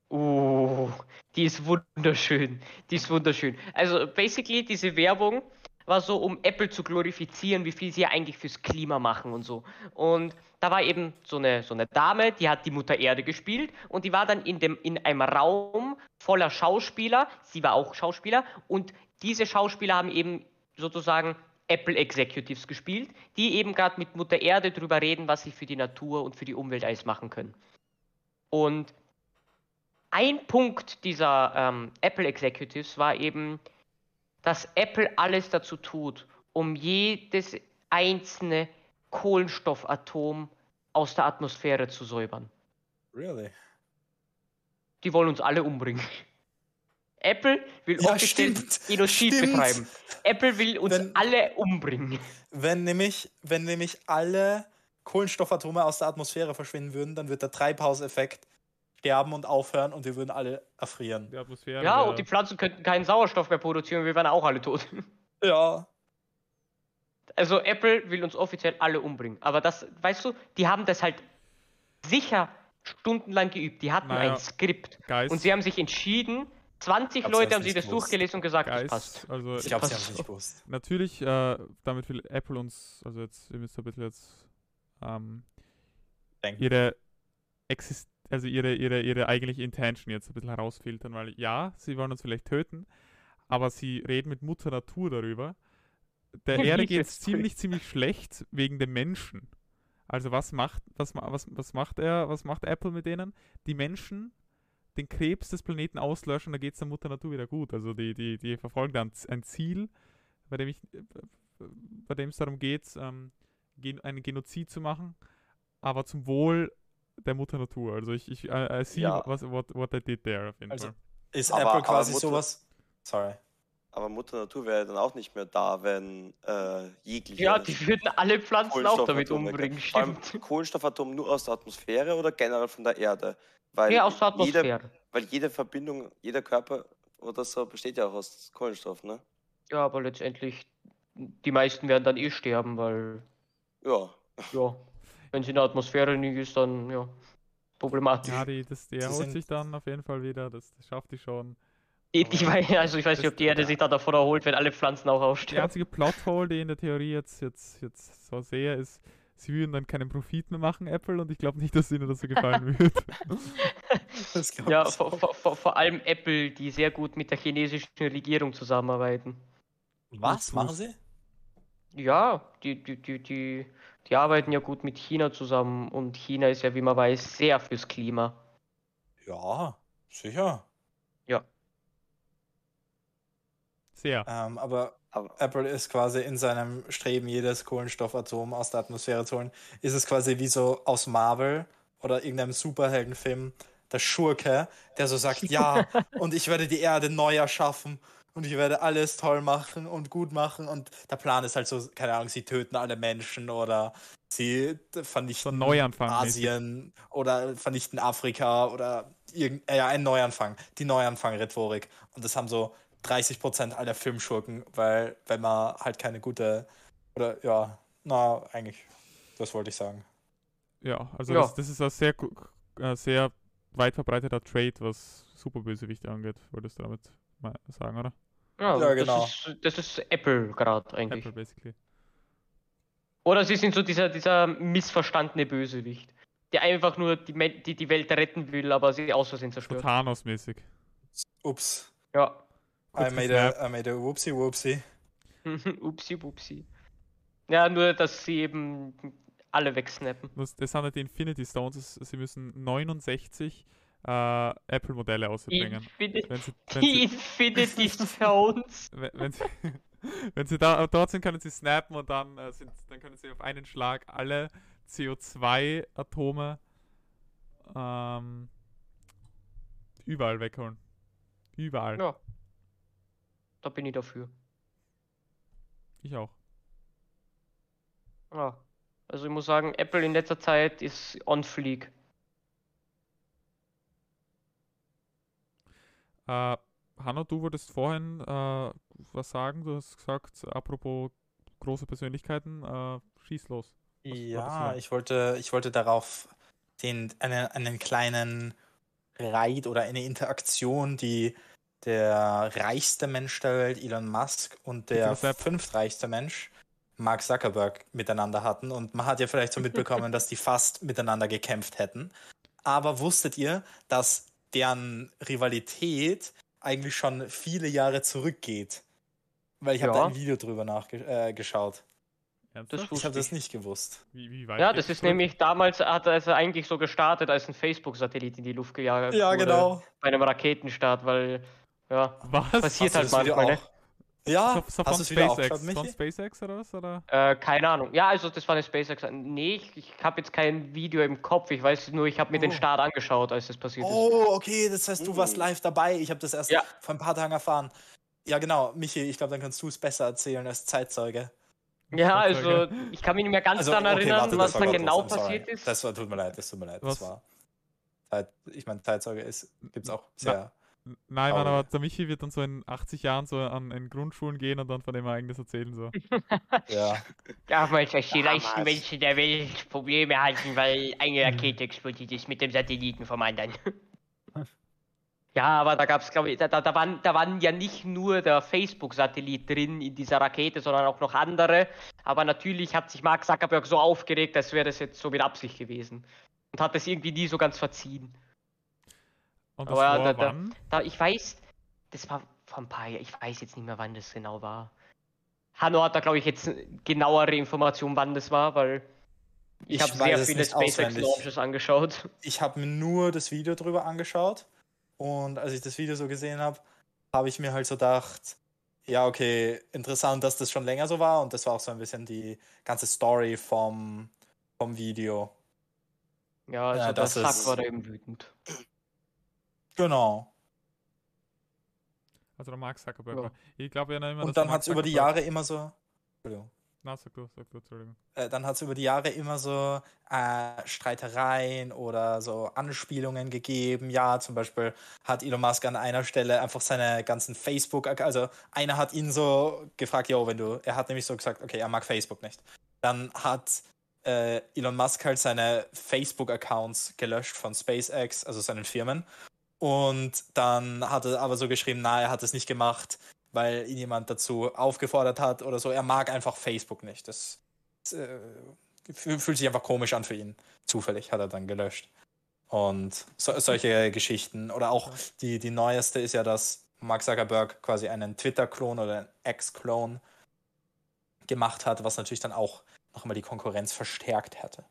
Die ist wunderschön. Die ist wunderschön. Also, basically, diese Werbung war so, um Apple zu glorifizieren, wie viel sie ja eigentlich fürs Klima machen und so. Und da war eben so eine Dame, die hat die Mutter Erde gespielt und die war dann in einem Raum voller Schauspieler. Sie war auch Schauspieler und diese Schauspieler haben eben sozusagen Apple Executives gespielt, die eben gerade mit Mutter Erde drüber reden, was sie für die Natur und für die Umwelt alles machen können. Und ein Punkt dieser Apple Executives war eben, dass Apple alles dazu tut, um jedes einzelne Kohlenstoffatom aus der Atmosphäre zu säubern. Really? Die wollen uns alle umbringen. Apple will Ja, offiziell stimmt. Genozid Stimmt. betreiben. Apple will uns Wenn- alle umbringen. Wenn nämlich alle Kohlenstoffatome aus der Atmosphäre verschwinden würden, dann wird der Treibhauseffekt sterben und aufhören und wir würden alle erfrieren. die Atmosphäre. Ja, wäre- und die Pflanzen könnten keinen Sauerstoff mehr produzieren, wir wären auch alle tot. Ja. Also Apple will uns offiziell alle umbringen. Aber das, weißt du, die haben das halt sicher stundenlang geübt. Die hatten Naja, ein Skript. Guys, Und sie haben sich entschieden, 20 glaub, sie Leute haben's haben sich nicht das gewusst. durchgelesen und gesagt, das Guys, passt. also Ich glaube, sie passt haben es so. nicht gewusst. natürlich, damit will Apple uns, also jetzt, ihr müsst ein bisschen jetzt Denken. ihre ihre eigentliche Intention jetzt ein bisschen herausfiltern, weil ja, sie wollen uns vielleicht töten, aber sie reden mit Mutter Natur darüber. Der Ja, Erde wie geht es ist das? ziemlich schlecht wegen den Menschen. Also was macht Apple mit denen? Die Menschen den Krebs des Planeten auslöschen, da geht es der Mutter Natur wieder gut. Also die verfolgen dann ein Ziel, bei dem es darum geht, einen Genozid zu machen, aber zum Wohl der Mutter Natur. Also I see Ja. what they did there auf jeden Also- Fall. Ist Aber- Apple quasi aber Mutter- sowas? Sorry. Aber Mutter Natur wäre dann auch nicht mehr da, wenn jegliche Ja, die würden alle Pflanzen auch damit Kohlenstoffatome umbringen, weg- Vor allem stimmt. Kohlenstoffatom nur aus der Atmosphäre oder generell von der Erde? Weil Ja, aus der Atmosphäre. jede Verbindung, jeder Körper oder so besteht ja auch aus Kohlenstoff, ne? Ja, aber letztendlich, die meisten werden dann eh sterben, weil, Ja. ja, wenn sie in der Atmosphäre nicht ist, dann, ja, problematisch. Ja, der Sie erholt sind- sich dann auf jeden Fall wieder, das schafft die schon. Ich weiß nicht, ob die Erde sich da davon erholt, wenn alle Pflanzen auch Die aussterben. einzige Plothole, die ich in der Theorie jetzt so sehe, ist, sie würden dann keinen Profit mehr machen, Apple, und ich glaube nicht, dass ihnen das so gefallen wird. Das glaub Ja, ich auch. vor allem Apple, die sehr gut mit der chinesischen Regierung zusammenarbeiten. Was machen sie? Ja, die arbeiten ja gut mit China zusammen und China ist ja, wie man weiß, sehr fürs Klima. Ja, sicher. Ja. Sehr. Aber Aber Apple ist quasi in seinem Streben, jedes Kohlenstoffatom aus der Atmosphäre zu holen, ist es quasi wie so aus Marvel oder irgendeinem Superheldenfilm, der Schurke, der so sagt, ja, und ich werde die Erde neu erschaffen und ich werde alles toll machen und gut machen und der Plan ist halt so, keine Ahnung, sie töten alle Menschen oder sie vernichten So ein Neuanfang Asien oder vernichten Afrika oder ein Neuanfang, die Neuanfang-Rhetorik. Und das haben so 30% aller Filmschurken, weil wenn man halt keine gute oder ja, na, eigentlich, das wollte ich sagen. Ja, also Ja. Das ist ein sehr weit verbreiteter Trade, was Superbösewichte angeht, wolltest du damit mal sagen, oder? Ja, Ja, genau. Das ist Apple gerade eigentlich. Apple, basically. Oder sie sind so dieser missverstandene Bösewicht, der einfach nur die Welt retten will, aber sie aus Versehen So zerstört. Thanos-mäßig. Ups, Ja. I Kurz made a whoopsie. Upsi, wupsi. Ja, nur, dass sie eben alle wegsnappen. Das sind halt die Infinity Stones, sie müssen 69 Apple-Modelle auszubringen. Die Infinity Stones. Wenn sie, wenn sie dort sind, können sie snappen und dann können sie auf einen Schlag alle CO2-Atome überall wegholen. Überall. Ja. Da bin ich dafür. Ich auch. Ja. Also ich muss sagen, Apple in letzter Zeit ist on fleek. Hanno, du wolltest vorhin was sagen. Du hast gesagt, apropos große Persönlichkeiten, schieß los. Ja, ich wollte darauf einen kleinen Reit oder eine Interaktion, die der reichste Mensch der Welt, Elon Musk, und der fünftreichste Mensch, Mark Zuckerberg, miteinander hatten. Und man hat ja vielleicht so mitbekommen, dass die fast miteinander gekämpft hätten. Aber wusstet ihr, dass deren Rivalität eigentlich schon viele Jahre zurückgeht? Weil ich habe da ein Video drüber nachgeschaut. Ich habe das nicht gewusst. Wie weit ja, das ist nämlich damals, hat er also eigentlich so gestartet, als ein Facebook-Satellit in die Luft gejagt wurde. Ja, genau. Bei einem Raketenstart, weil, ja, was? passiert halt manchmal, ne? Ja, so von SpaceX oder was? Oder? Keine Ahnung. Ja, also das war eine SpaceX. Nee, ich habe jetzt kein Video im Kopf. Ich weiß nur, ich habe mir den Start angeschaut, als das passiert ist. Oh, okay, das heißt, du warst live dabei. Ich habe das erst vor ein paar Tagen erfahren. Ja, genau. Michi, ich glaube, dann kannst du es besser erzählen als Zeitzeuge. Ja, also ich kann mich nicht mehr ganz daran erinnern, was da genau passiert ist. Tut mir leid. Das war. Ich meine, Zeitzeuge gibt es auch sehr. Nein, Mann, aber der Michi wird dann so in 80 Jahren so in Grundschulen gehen und dann von dem Ereignis erzählen. So. Ja. Damals, als die reichsten Menschen der Welt Probleme hatten, weil eine Rakete explodiert ist mit dem Satelliten vom anderen. Ja, aber da gab es, glaube ich, da waren ja nicht nur der Facebook-Satellit drin in dieser Rakete, sondern auch noch andere. Aber natürlich hat sich Mark Zuckerberg so aufgeregt, als wäre das jetzt so mit Absicht gewesen. Und hat das irgendwie nie so ganz verziehen. Und das war wann? Ich weiß, das war vor ein paar Jahren, ich weiß jetzt nicht mehr, wann das genau war. Hanno hat da, glaube ich, jetzt genauere Informationen, wann das war, weil ich habe sehr viele SpaceX-Launches angeschaut. Ich habe mir nur das Video drüber angeschaut. Und als ich das Video so gesehen habe, habe ich mir halt so gedacht, ja, okay, interessant, dass das schon länger so war. Und das war auch so ein bisschen die ganze Story vom Video. Ja, also der Sack war da eben wütend. Genau. Also der Mark Zuckerberg war. Ich glaube ja noch immer, und dann hat es über die Jahre immer so... Entschuldigung. Na, sag du, Entschuldigung. Dann hat es über die Jahre immer so Streitereien oder so Anspielungen gegeben. Ja, zum Beispiel hat Elon Musk an einer Stelle einfach seine ganzen also einer hat ihn so gefragt, er hat nämlich so gesagt, okay, er mag Facebook nicht. Dann hat Elon Musk halt seine Facebook-Accounts gelöscht von SpaceX, also seinen Firmen. Und dann hat er aber so geschrieben, er hat es nicht gemacht, weil ihn jemand dazu aufgefordert hat oder so. Er mag einfach Facebook nicht. Das fühlt sich einfach komisch an für ihn. Zufällig hat er dann gelöscht. Und solche Geschichten. Oder auch die neueste ist ja, dass Mark Zuckerberg quasi einen Twitter-Klon oder einen X-Klon gemacht hat, was natürlich dann auch nochmal die Konkurrenz verstärkt hätte.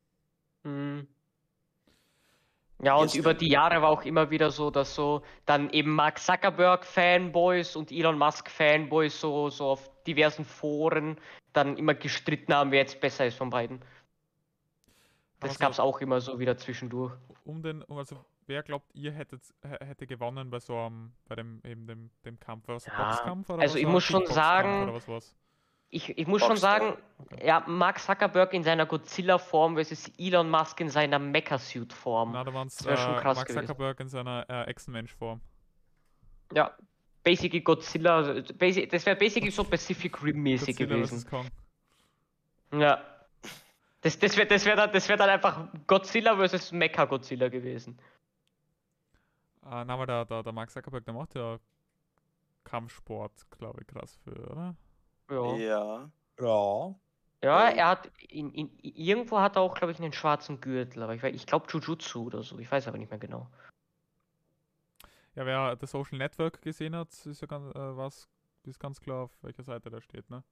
Ja, und über die Jahre war auch immer wieder so, dass so dann eben Mark Zuckerberg-Fanboys und Elon Musk-Fanboys so auf diversen Foren dann immer gestritten haben, wer jetzt besser ist von beiden. Das gab es auch immer so wieder zwischendurch. Also wer glaubt ihr hätte gewonnen bei dem Kampf? War das ein Boxkampf oder also ich muss schon sagen, ich muss schon sagen, ja, Mark Zuckerberg in seiner Godzilla-Form versus Elon Musk in seiner Mecha-Suit-Form. Na, da waren es Mark Zuckerberg in seiner Echsenmensch-Form. Ja, basically Godzilla, das wäre basically so Pacific Rim-mäßig gewesen. Kong. Ja. Das wär dann einfach Godzilla versus Mecha-Godzilla gewesen. Na, aber der Mark Zuckerberg, der macht ja Kampfsport, glaube ich, krass für, oder? Ja. Ja, er hat irgendwo hat er auch, glaube ich, einen schwarzen Gürtel, aber ich glaube Jujutsu oder so, ich weiß aber nicht mehr genau. Ja, wer das Social Network gesehen hat, ist ja ganz klar, auf welcher Seite der steht, ne?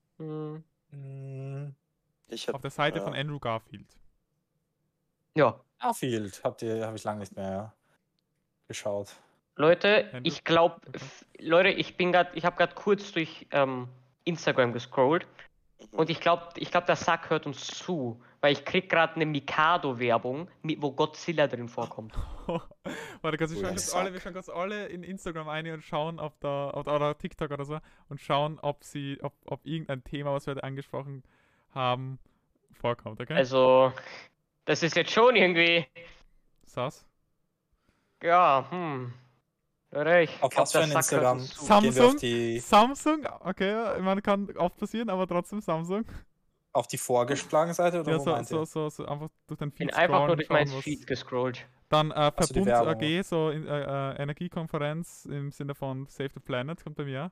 Hm. Auf der Seite von Andrew Garfield. Ja, Starfield habe ich lange nicht mehr geschaut. Leute, Wenn ich du- glaube, okay. Leute, ich habe gerade kurz durch Instagram gescrollt und ich glaube, der Sack hört uns zu, weil ich krieg gerade eine Mikado-Werbung, wo Godzilla drin vorkommt. Warte, kurz, Oh, ja, wir schauen kurz alle in Instagram ein und schauen, ob da, oder TikTok oder so, und schauen, ob irgendein Thema, was wir heute angesprochen haben, vorkommt, okay? Also, das ist jetzt schon irgendwie, Sass. ja, Leute, ich Auf glaube, was für der ein Sack hört Instagram uns zu. gehen wir Samsung, okay, man kann oft passieren, aber trotzdem Samsung. auf die vorgeschlagene Seite oder Ja, wo meint ihr? so einfach durch deinen Bin Feed einfach nur scrollen und durch mein schauen, was. Feed gescrollt. Dann Also die Verbund Werbung. AG, so Energiekonferenz im Sinne von Save the Planet, kommt bei mir.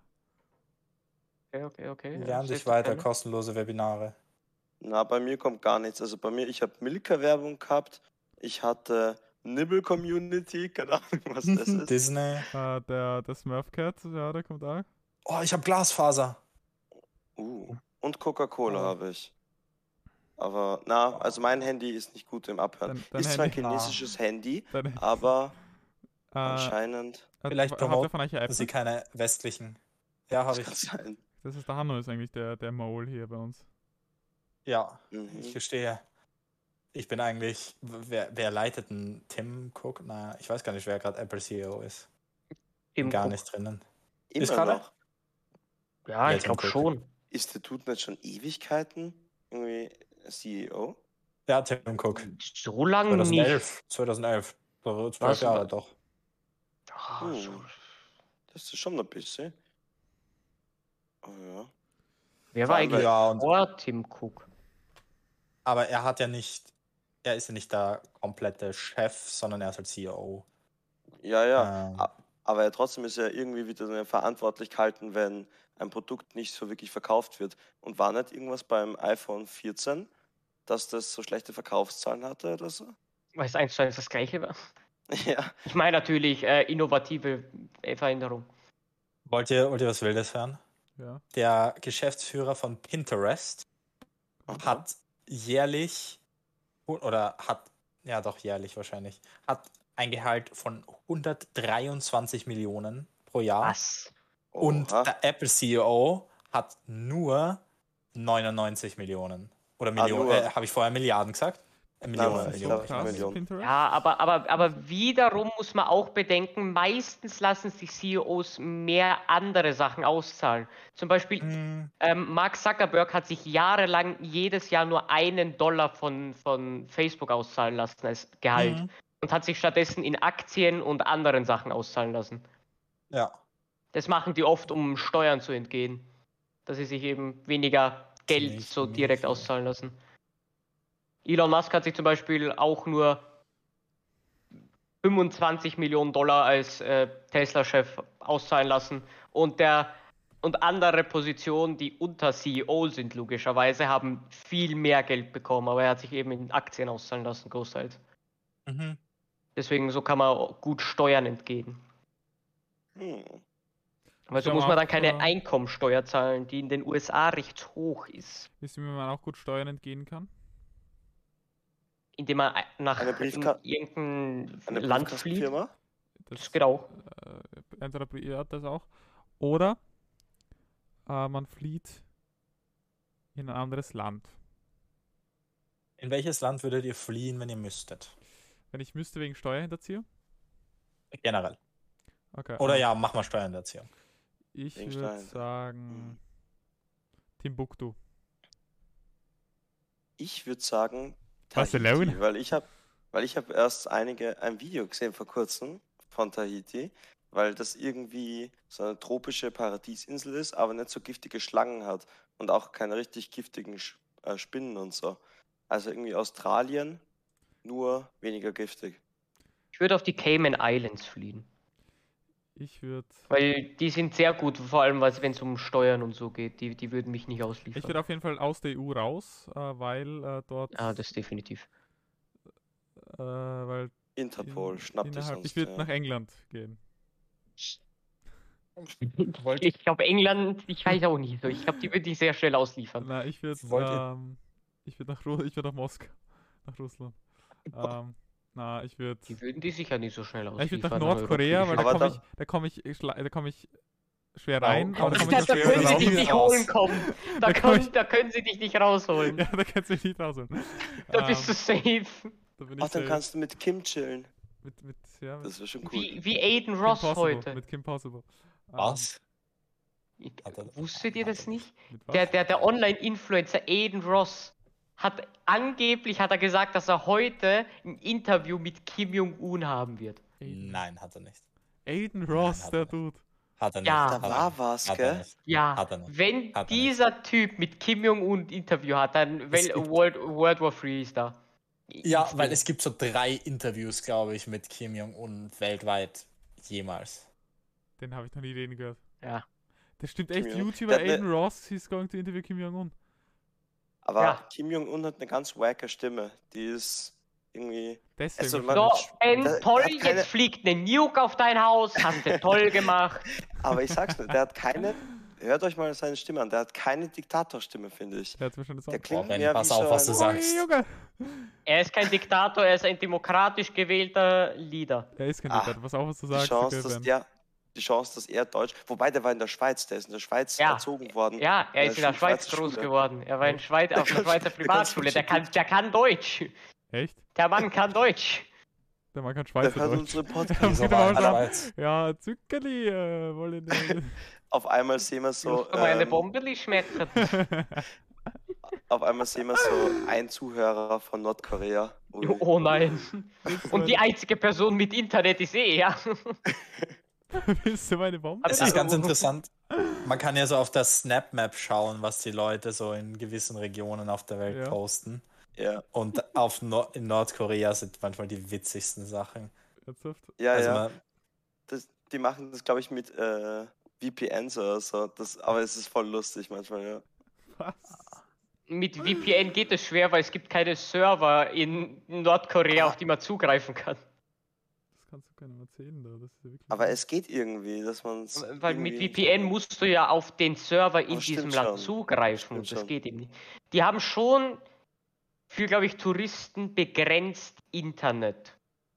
Okay. Lern dich Safety weiter, Planet. kostenlose Webinare. Na, bei mir kommt gar nichts. Also bei mir, ich habe Milka-Werbung gehabt. Ich hatte Nibble-Community, keine Ahnung, was das ist. Disney. Der Smurf Cat, ja, der kommt auch. Oh, ich habe Glasfaser. Und Coca-Cola Oh. habe ich. Aber, na, also mein Handy ist nicht gut im Abhören. Dein Ist zwar ein Handy- chinesisches Handy, Dein- aber Äh, anscheinend. Vielleicht habt ihr promoten von euch eine App? Sie keine westlichen. Ja, habe Das ich. kann sein. Das ist der Hanno, ist eigentlich der Mole hier bei uns. Ja, Mhm. ich gestehe. Ich bin eigentlich. Wer leitet denn Tim Cook? Na, ich weiß gar nicht, wer gerade Apple CEO ist. Bin Tim gar Cook. nicht drinnen. Immer Ist gerade? noch. Ja, Ja, ich Tim glaube Cook. schon. Ist der Dude nicht schon Ewigkeiten irgendwie CEO? Ja, Tim Cook. So lange nicht. 2011. So 12 Was? Jahre doch. Ah, so. Das ist schon ein bisschen. Oh ja. Wer Vor war allem, eigentlich Ja, und, vor Tim Cook? aber er hat ja nicht. Er ist ja nicht der komplette Chef, sondern er ist halt CEO. Ja. Ähm, Aber er trotzdem ist ja irgendwie wieder verantwortlich gehalten, wenn ein Produkt nicht so wirklich verkauft wird. Und war nicht irgendwas beim iPhone 14, dass das so schlechte Verkaufszahlen hatte oder so? Weil es 1:1 das gleiche war. Ja. Ich meine natürlich innovative Veränderung. wollt ihr was Wildes hören? Ja. Der Geschäftsführer von Pinterest hat jährlich, jährlich wahrscheinlich, hat ein Gehalt von 123 Millionen pro Jahr. Was? Und Oha. der Apple CEO hat nur 99 Millionen. Oder Millionen, nur. habe ich vorher Milliarden gesagt? Millionen. nein, ich Millionen. glaub, Krass, Millionen. Pinterest. Ja, aber wiederum muss man auch bedenken, meistens lassen sich CEOs mehr andere Sachen auszahlen. Zum Beispiel, Hm, Mark Zuckerberg hat sich jahrelang jedes Jahr nur $1 von Facebook auszahlen lassen als Gehalt Mhm. und hat sich stattdessen in Aktien und anderen Sachen auszahlen lassen. Ja. Das machen die oft, um Steuern zu entgehen, dass sie sich eben weniger Geld Nicht so direkt viel. auszahlen lassen. Elon Musk hat sich zum Beispiel auch nur 25 Millionen Dollar als Tesla-Chef auszahlen lassen und andere Positionen, die unter CEO sind, logischerweise, haben viel mehr Geld bekommen, aber er hat sich eben in Aktien auszahlen lassen, großteils. Mhm. Deswegen, so kann man gut Steuern entgehen. Weil so Ja, muss man dann auch, keine Einkommensteuer zahlen, die in den USA recht hoch ist, Wisst ihr, wie man auch gut Steuern entgehen kann? indem man nach Eine irgendein Eine Land flieht. Briefkastenfirma? Das geht auch. Entweder ja, das auch. Oder man flieht in ein anderes Land. In welches Land würdet ihr fliehen, wenn ihr müsstet? Wenn ich müsste wegen Steuerhinterziehung? Generell. Okay. Oder ja, mach mal Steuerhinterziehung. Ich Wegen würde Steuerhinterziehung. sagen Timbuktu. Ich würde sagen Barcelona? Tahiti, weil ich habe erst ein Video gesehen vor kurzem von Tahiti, weil das irgendwie so eine tropische Paradiesinsel ist, aber nicht so giftige Schlangen hat und auch keine richtig giftigen Spinnen und so. Also irgendwie Australien, nur weniger giftig. Ich würde auf die Cayman Islands fliehen. Ich würde. Weil die sind sehr gut, vor allem wenn es um Steuern und so geht. Die würden mich nicht Ich ausliefern. würde auf jeden Fall aus der EU raus, weil dort. Das definitiv. Weil Interpol schnappt dich sonst. ich würde ja. nach England gehen. Ich glaube, England, ich weiß auch nicht so. Ich glaube, die würde ich sehr schnell ausliefern. Na, ich würde Wollt ihr- nach Moskau, nach Russland. Na, ich würde. Die würden die sicher nicht so schnell Ich würde nach ausliefern. Nordkorea, weil Aber da komme ich schwer rein, aber da komme Da ich auch schwer können wieder sie raus. dich nicht holen kommen. Da können sie dich nicht rausholen. Ja, da kannst du mich nicht rausholen. Da bist du safe. Da bin Ach, ich dann safe. kannst du mit Kim chillen. Ja, Das wäre schon cool. Wie Aiden Kim Ross Possible, heute. mit Kim Possible. Was? Wusstet ihr das nicht? Mit was? Der Online-Influencer Aiden Ross hat er gesagt, dass er heute ein Interview mit Kim Jong-un haben wird. Nein, hat er nicht. Aiden Ross, hat der er nicht. Dude. Hat er nicht. Ja. Da hat er war nicht, was, hat er gell? nicht. Ja, Hat er nicht. wenn Hat er dieser Typ mit Kim Jong-un ein Interview hat, dann Es gibt- World War III ist da. Ja, weil es gibt so 3 Interviews, glaube ich, mit Kim Jong-un weltweit jemals. Den habe ich noch nie reden gehört. Ja. Das stimmt Kim echt. Jong-un. YouTuber Der hat Aiden Ross, he's going to interview Kim Jong-un. Aber Ja. Kim Jong-un hat eine ganz wacke Stimme. Die ist irgendwie. Deswegen. Also, wahrscheinlich. man- So, Ben, Der toll, hat keine- jetzt fliegt eine Nuke auf dein Haus, hast du toll gemacht. Aber ich sag's nur, der hat keine. Hört euch mal seine Stimme an. Der hat keine Diktatorstimme, finde ich. Der hat mir schon das Der Song. klingt Ben, mehr pass wie auf, so was du ein, sagst. Junge! Er ist kein Diktator, er ist ein demokratisch gewählter Leader. Er ist kein Ah, Diktator. Pass auf, was du die sagst. Chance, okay, dass Ben. die Chance, dass er Deutsch. Wobei der war in der Schweiz, der ist in der Schweiz Ja. erzogen worden. Ja, er Ja, ist in der schon Schweiz Schweizer groß Schule. geworden. Er war in auf einer kannst- Schweizer der Privatschule. Der kannst kann Deutsch. Echt? Der Mann kann Deutsch. Der mag kein Der Schweizer hört Deutsch. unseren Podcast. Wieso Genau, war in der ja. Schweiz? Ja, Zuckerli, wollen Auf einmal sehen wir so. Musst du mal eine Bombe schmecken. Auf einmal sehen wir so einen Zuhörer von Nordkorea. Ui. Oh nein. Und die einzige Person mit Internet ist ja. Willst du meine Bombe? Es ist ganz interessant. Man kann ja so auf der Snap-Map schauen, was die Leute so in gewissen Regionen auf der Welt Ja. posten. Ja, Und in Nordkorea sind manchmal die witzigsten Sachen. Ernsthaft? ja, Also ja. man, Die machen das, glaube ich, mit VPNs oder so. Aber es ist voll lustig manchmal, ja. Was? Mit VPN geht es schwer, weil es gibt keine Server in Nordkorea, auf die man zugreifen kann. Das kannst du keinem erzählen, da. Das ist ja wirklich. Aber es geht irgendwie, dass man es. Weil mit VPN musst du ja auf den Server in Aber stimmt diesem Land schon. zugreifen Stimmt und das schon. geht eben nicht. Die haben schon für, glaube ich, Touristen begrenzt Internet.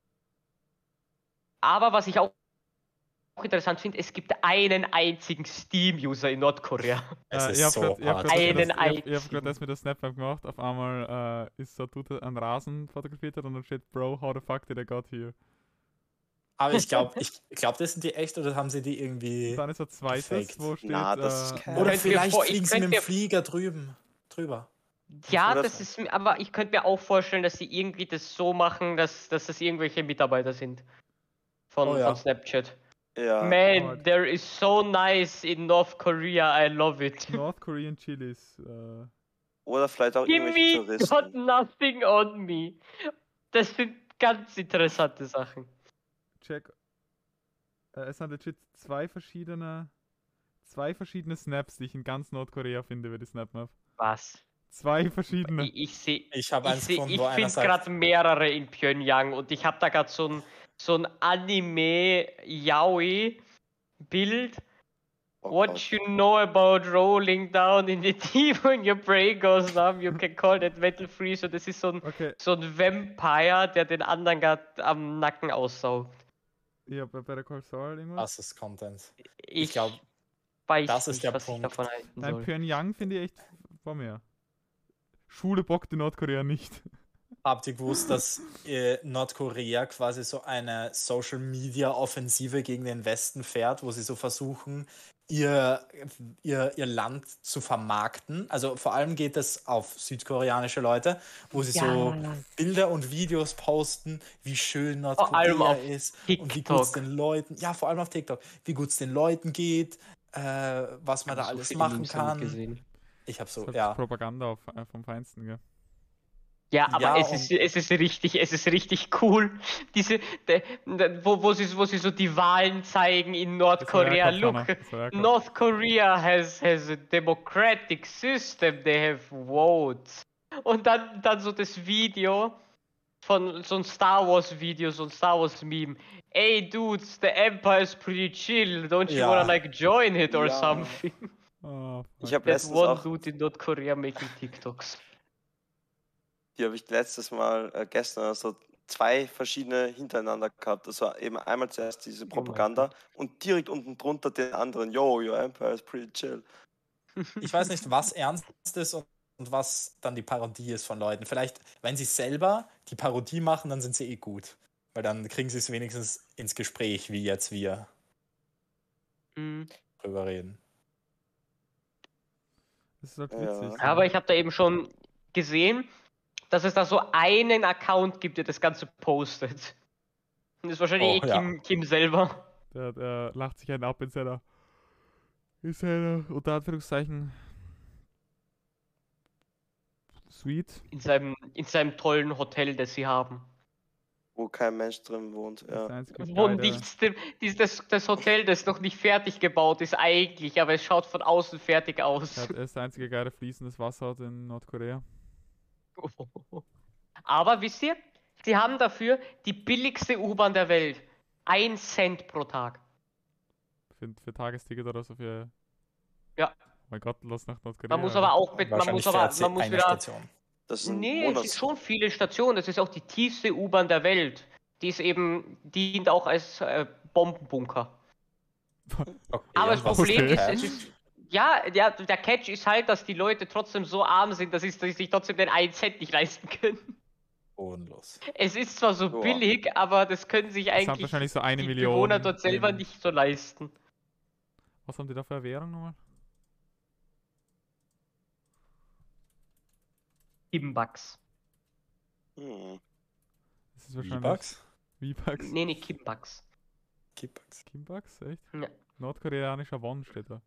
Aber was ich auch interessant finde, es gibt einen einzigen Steam-User in Nordkorea. es ist ich hab so grad- ich hab hart. grad Einen das- ich hab einzigen. gerade das mit der Snapmap gemacht. Auf einmal ist so ein Dude an Rasen fotografiert und dann steht, Bro, how the fuck did I got here? Aber ich glaube, das sind die echt oder haben sie die irgendwie. Und dann ist ein zweites, Perfekt. wo steht. Na, das ist kein- Oder Könnt ihr vielleicht vor- ich fliegen sie mit könnt dem ihr- Flieger drüber. Ja, Oder- das ist, aber ich könnte mir auch vorstellen, dass sie irgendwie das so machen, dass das irgendwelche Mitarbeiter sind von, Oh ja. von Snapchat. Ja. Man, Hard. there is so nice in North Korea, I love it. North Korean Chilis. Oder vielleicht auch irgendwelche Gimme got Touristen. nothing on me. Das sind ganz interessante Sachen. Check. Es sind legit zwei verschiedene Snaps, die ich in ganz Nordkorea finde über die Snapmap. Was? Zwei verschiedene. Ich sehe. Ich habe eins gefunden, Ich wo einer finde sagt, gerade mehrere in Pyongyang und ich habe da gerade so ein Anime-Yaoi-Bild. Oh What Gott. you know about rolling down in the deep when your brain goes numb, you can call that Metal Freeze. Und das ist Okay, so ein Vampire, der den anderen gerade am Nacken aussaugt. ja, bei Better Call Saul irgendwas. das ist Content. Ich glaube, weiß das ist nicht, der was Punkt. ich davon halten Nein, soll. Pyongyang finde ich echt vor mehr. Schule bockt in Nordkorea nicht. Habt ihr gewusst, dass Nordkorea quasi so eine Social-Media-Offensive gegen den Westen fährt, wo sie so versuchen, ihr Land zu vermarkten? Also vor allem geht es auf südkoreanische Leute, wo sie so Bilder und Videos posten, wie schön Vor allem Nordkorea auf ist und wie gut es TikTok. den Leuten, ja vor allem auf TikTok, wie gut es den Leuten geht, was man da So alles viele machen Memes hab ich kann. gesehen. Ich habe Das so, ist ja. Propaganda vom Feinsten, gell? Ja, aber Ja, es ist richtig cool. Wo sie so die Wahlen zeigen in Nordkorea. Das war Look, Jakob, das war Jakob. North Korea has a democratic system. They have votes. Und dann so das Video von so ein Star Wars Video, so ein Star Wars Meme. Hey dudes, the Empire is pretty chill. Don't you Ja. wanna like join it or Ja. something? Oh, Ich habe There's letztens one auch, dude in Nordkorea making TikToks. die habe ich letztes Mal gestern so 2 verschiedene hintereinander gehabt. Das war eben einmal zuerst diese Propaganda und direkt unten drunter den anderen, yo, your empire is pretty chill. Ich weiß nicht, was ernst ist und was dann die Parodie ist von Leuten. Vielleicht, wenn sie selber die Parodie machen, dann sind sie gut. Weil dann kriegen sie es wenigstens ins Gespräch, wie jetzt wir drüber reden. Das ist halt witzig. Ja. Aber ich habe da eben schon gesehen, dass es da so einen Account gibt, der das Ganze postet. Und das ist wahrscheinlich Kim selber. Der lacht sich einen ab in seiner unter Anführungszeichen Suite. In seinem tollen Hotel, das sie haben. Wo kein Mensch drin wohnt. Das Ja. einzige Wo geile- nichts, das Hotel, das noch nicht fertig gebaut ist eigentlich, aber es schaut von außen fertig aus. Er hat das einzige geile fließendes Wasser hat in Nordkorea. Aber wisst ihr, sie haben dafür die billigste U-Bahn der Welt. 1 Cent pro Tag. Für Tagesticket oder so für. Ja. Oh mein Gott, los nach Nordkorea. Man muss aber auch mit, man Wahrscheinlich muss fährt sie man muss eine wieder. Station. Das sind Nee, es ist schon viele Stationen. Das ist auch die tiefste U-Bahn der Welt. Dient auch als Bombenbunker. Okay, Aber das und was Problem der ist, Catch? es ist, ja, der Catch ist halt, dass die Leute trotzdem so arm sind, dass sie sich trotzdem den 1 Cent nicht leisten können. Bodenlos. Es ist zwar so Joa. billig, aber das können sich Das sind eigentlich wahrscheinlich so 1 die Million. Bewohner dort selber in- nicht so leisten. Was haben die da für eine Währung nochmal? Kimbucks. Hm. Das ist wahrscheinlich. V-Bucks? V-Bucks. Nee, Kimbucks. Keybucks. Kimbucks? Echt? Ja. Nordkoreanischer Won steht da.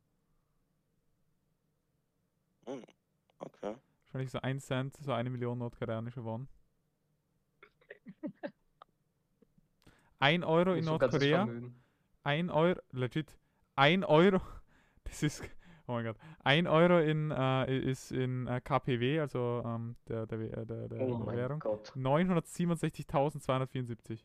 Okay. Wahrscheinlich so 1 Cent, so 1 Million nordkoreanischer Won. 1 Euro in So ganzes Nordkorea. Vermögen. 1 Euro, legit. 1 Euro. Das ist. Oh mein Gott. 1 Euro ist in KPW, also der Oh mein Währung. Gott. 967.274.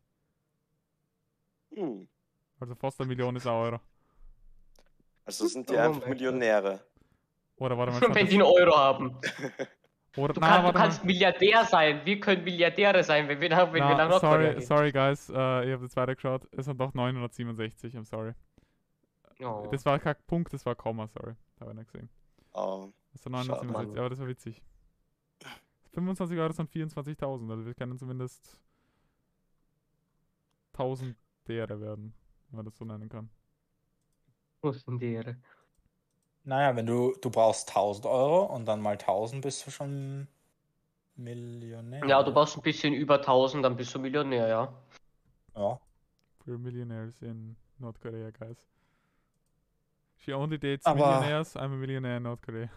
Hm. Also fast 1 Million ist ein Euro. Also sind die Oh einfach mein Gott. Millionäre. Oder warte mal. Wenn die einen Euro haben. Oder, Du, na, du warte kannst Milliardär sein. Wir können Milliardäre sein, wenn wir nach mal. Nordkorea gehen. Sorry guys, ich habe jetzt weitergeschaut. Es sind doch 967, I'm sorry. Oh. Das war kein Punkt, das war Komma, sorry. Habe ich nicht gesehen. Oh, Das war 967, Mann. aber das war witzig. 25 Euro sind 24.000, also wir können zumindest 1000 Dere werden, wenn man das so nennen kann. Milliardäre. Naja, wenn du brauchst 1000 Euro und dann mal 1000 bist du schon Millionär. Ja, du brauchst ein bisschen über 1000, dann bist du Millionär, ja. Ja. Für Millionaires in Nordkorea, guys. She only dates Aber- millionaires, I'm a millionaire in Nordkorea.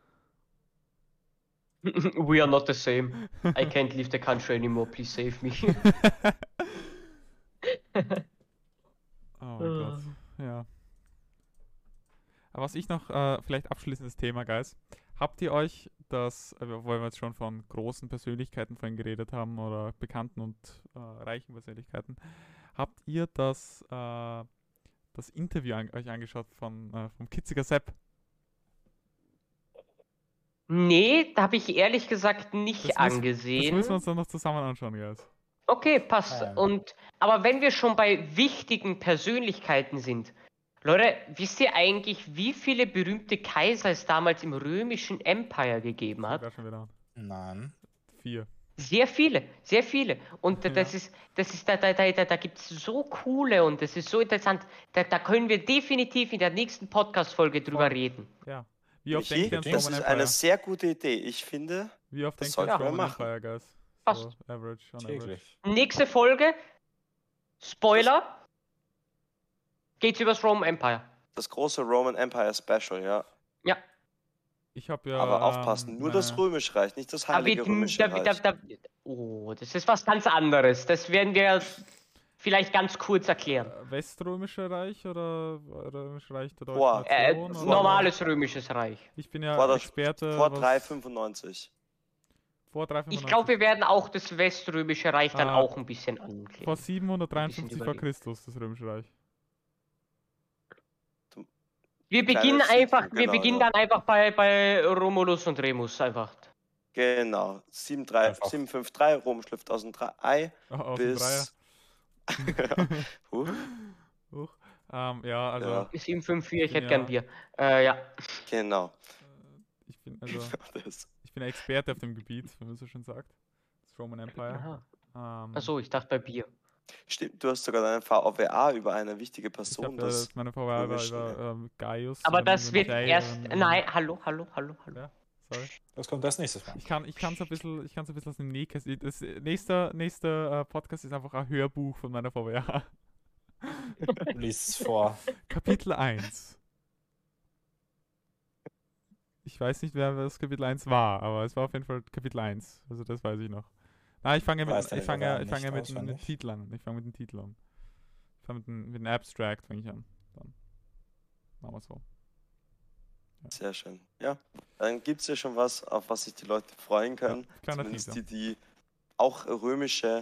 We are not the same. I can't leave the country anymore, please save me. Oh mein Gott, ja. Aber was ich noch, vielleicht abschließendes Thema, Guys. Habt ihr euch das, weil wir jetzt schon von großen Persönlichkeiten vorhin geredet haben oder bekannten und reichen Persönlichkeiten, habt ihr das Interview euch angeschaut vom Kitziger Sepp? Nee, da habe ich ehrlich gesagt nicht Das angesehen. müssen wir uns dann noch zusammen anschauen, Guys. Okay, passt. Aber wenn wir schon bei wichtigen Persönlichkeiten sind, Leute, wisst ihr eigentlich, wie viele berühmte Kaiser es damals im römischen Empire gegeben Ich hat? werd schon wieder an. Nein. 4. Sehr viele, sehr viele. Und Ja. da gibt es so coole und das ist so interessant. Da können wir definitiv in der nächsten Podcast-Folge drüber Voll. reden. Ja. Wie oft Michi, denkt ihr ans das Roman ist eine Empire? sehr gute Idee. Ich finde, Wie oft das denkt ihr ans sollten wir Roman machen. Empire, Guys? Passt. So, average, on average. Täglich. Nächste Folge, Spoiler, geht's übers Roman Empire. das große Roman Empire Special, ja. Ja, Ich habe ja. Aber aufpassen, nur das Römische Reich, nicht das da Heilige wird, Römische da, Reich. oh, das ist was ganz anderes. Das werden wir vielleicht ganz kurz erklären. Weströmische Reich oder Römische Reich der deutschen Boah, Nation? oder- Normales römisches Reich. Ich bin ja Vor der- Experte. Vor was- 395. Vor 395. Ich glaube, wir werden auch das weströmische Reich dann Ah, auch ein bisschen Vor anklären. 753 vor überlegen. Christus, das Römische Reich. Wir Kleines beginnen Siegel, einfach, wir genau, beginnen ja. dann einfach bei Romulus und Remus einfach. Genau. Einfach. 753, Rom schlüpft aus dem Ei Aus dem Dreier. bis. Huch, Huch. Ja, also ja, 754, ich bin hätte gern ja- Bier. Ja. genau. ich bin also Das, ich bin ein Experte auf dem Gebiet, wie man so schön sagt. Das Roman Empire. Aha. Achso, ich dachte bei Bier. stimmt, du hast sogar deine VAWA über eine wichtige Ich Person, habe das meine Vorwahl römischen, über Gaius. Aber über das den wird Jay, erst. über den- Nein, hallo. Ja, sorry. Das kommt als nächstes Mal. Ich kann so ein bisschen aus dem Nähkästchen. Das nächste Podcast ist einfach ein Hörbuch von meiner VWA. Du liest es vor. Kapitel 1. Ich weiß nicht, wer das Kapitel 1 war, aber es war auf jeden Fall Kapitel 1. Also das weiß ich noch. Na, ich fange Weiß deine VWA mit nicht mit auswendig? Titel an. Ich fange mit dem Titel an. Ich fange mit dem Abstract fange ich an. Dann machen wir so. sehr schön. Ja, dann gibt es ja schon was, auf was sich die Leute freuen können. Kleiner Zumindest Teaser. die auch römische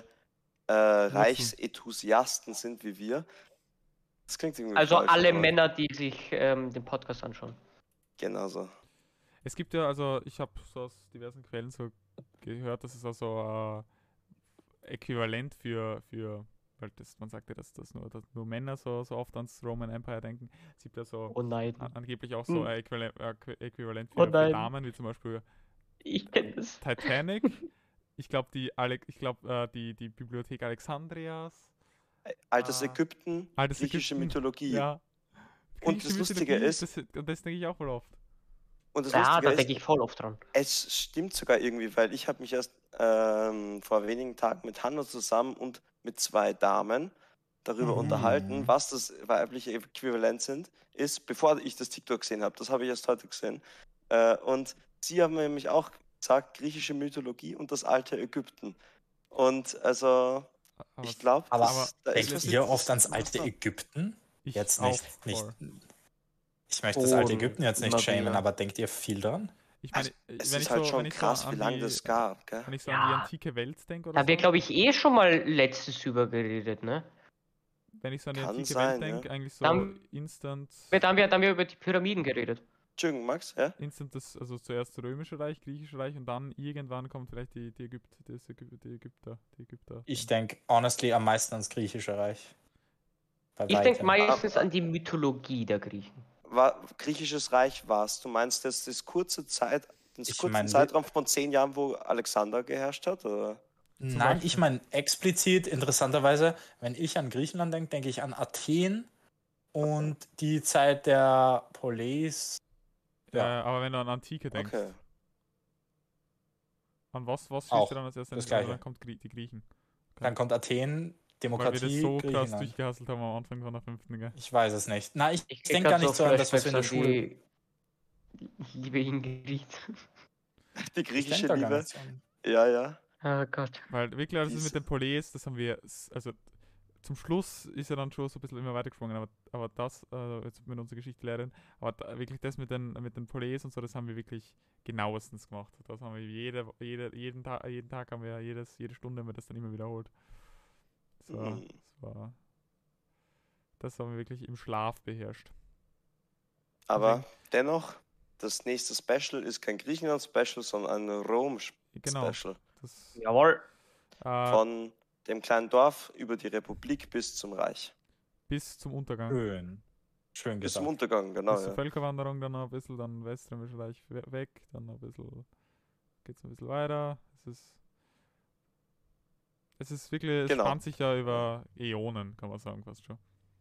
Reichsenthusiasten sind wie wir. Das klingt irgendwie Also falsch, alle aber Männer, die sich den Podcast anschauen. Genauso. Es gibt ja, also ich habe so aus diversen Quellen so gehört, dass es also äquivalent für weil man sagt ja, dass nur Männer so oft ans Roman Empire denken. Es gibt ja so Oh nein. angeblich auch so ein Äquivalent Oh für nein. Damen, wie zum Beispiel Ich kenne das. Titanic. Ich glaube, die Bibliothek Alexandrias. Altes Ah, Ägypten, Altes griechische Ägypten, Mythologie. Ja. Und Griechische das Lustige Mythologie, ist- und das denke ich auch voll oft. Und das Ja, Lustige da ist, denke ich voll oft dran. es stimmt sogar irgendwie, weil ich habe mich erst vor wenigen Tagen mit Hanno zusammen und mit 2 Damen darüber unterhalten, was das weibliche Äquivalent ist, bevor ich das TikTok gesehen habe. Das habe ich erst heute gesehen. Und sie haben nämlich auch gesagt, griechische Mythologie und das alte Ägypten. Und also, Aber ich glaube, Aber da denkt was ihr das- oft ans das- alte Ägypten? ich Jetzt auch nicht. voll. Ich möchte das alte Und Ägypten jetzt nicht immer schämen, wieder. aber denkt ihr viel dran? Ich meine, Es wenn ist ich halt so, schon wenn ich so krass, an wie lange die, das gab, gell? wenn ich so an die Ja. antike Welt denke Da oder haben wir, so, glaube ich, schon mal letztes über geredet, ne? wenn ich so an die Kann antike sein, Welt denke, eigentlich so Dann- instant, Da haben wir über die Pyramiden geredet. Entschuldigung, Max, ja? also zuerst Römische Reich, Griechische Reich und dann irgendwann kommt vielleicht die Ägypter. Ich denke honestly am meisten ans Griechische Reich. Bei Ich denke weitem. meistens an die Mythologie der Griechen. Griechisches Reich war's. Du meinst jetzt das kurze Ich kurzen mein, Zeitraum von 10 Jahren, wo Alexander geherrscht hat? Oder? Nein, Beispiel. ich meine explizit, interessanterweise, wenn ich an Griechenland denke, denke ich an Athen und die Zeit der Poleis. Ja. Aber wenn du an Antike denkst, Okay. an was Auch schießt du dann als erstes? das Gleiche. Dann kommt die Griechen. Dann kommt Weil Athen, wir das Demokratie, so krass Griechenland. durchgehasselt haben am Anfang von der 5. Gell? Ich weiß es nicht. Na, ich Ich denke gar nicht so an das, was wir in der Schule. Liebe Ingrid. Die Ich griechische denk da gar Liebe. nicht so an. Ja, ja. Oh Gott. Weil wirklich, das ist Diese- mit den Poleis, das haben wir, also zum Schluss ist er dann schon so ein bisschen immer weitergesprungen, aber das, jetzt mit unserer Geschichtslehrerin, aber wirklich das mit den Poleis und so, das haben wir wirklich genauestens gemacht. Das haben wir jeden Tag haben wir jede Stunde haben wir das dann immer wiederholt. Mhm. Das haben wir wirklich im Schlaf beherrscht. Aber dennoch, das nächste Special ist kein Griechenland-Special, sondern ein Genau. Rom-Special. Das, Jawohl. Von dem kleinen Dorf über die Republik bis zum Reich. bis zum Untergang. Schön. Schön Bis zum gesagt. Untergang, genau. Bis zur Ja. Völkerwanderung dann noch ein bisschen, dann Weströmisches Reich weg, dann noch ein bisschen, geht's ein bisschen weiter. Es ist wirklich, es Genau. spannt sich ja über Äonen, kann man sagen, fast schon.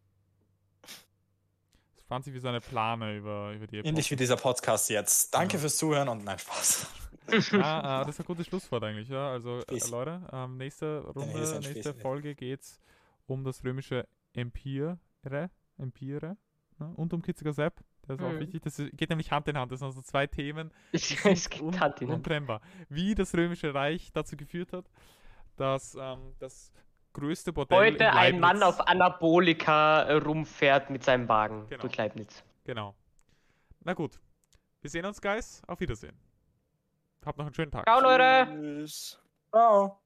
Es spannt sich wie so eine Plane über die Ähnlich wie dieser Podcast jetzt. Danke fürs Zuhören und nein, Spaß. das ist ein gutes Schlusswort eigentlich, ja. Also Spieß. Leute, nächste Runde, hier ist ein nächste Spieß. Folge geht's um das römische Empire, ne? Und um Kitziger Sepp. Das ist auch Mhm. wichtig. Das geht nämlich Hand in Hand. Das sind also 2 Themen, Es die geht sind Hand in Hand. untrennbar. Wie das römische Reich dazu geführt hat, dass das größte Bordell Heute in ein Mann Leibniz- auf Anabolika rumfährt mit seinem Wagen Genau. durch Leibniz. Genau. Na gut. Wir sehen uns, Guys. Auf Wiedersehen. Habt noch einen schönen Tag. Ciao, Leute! Tschüss. Ciao.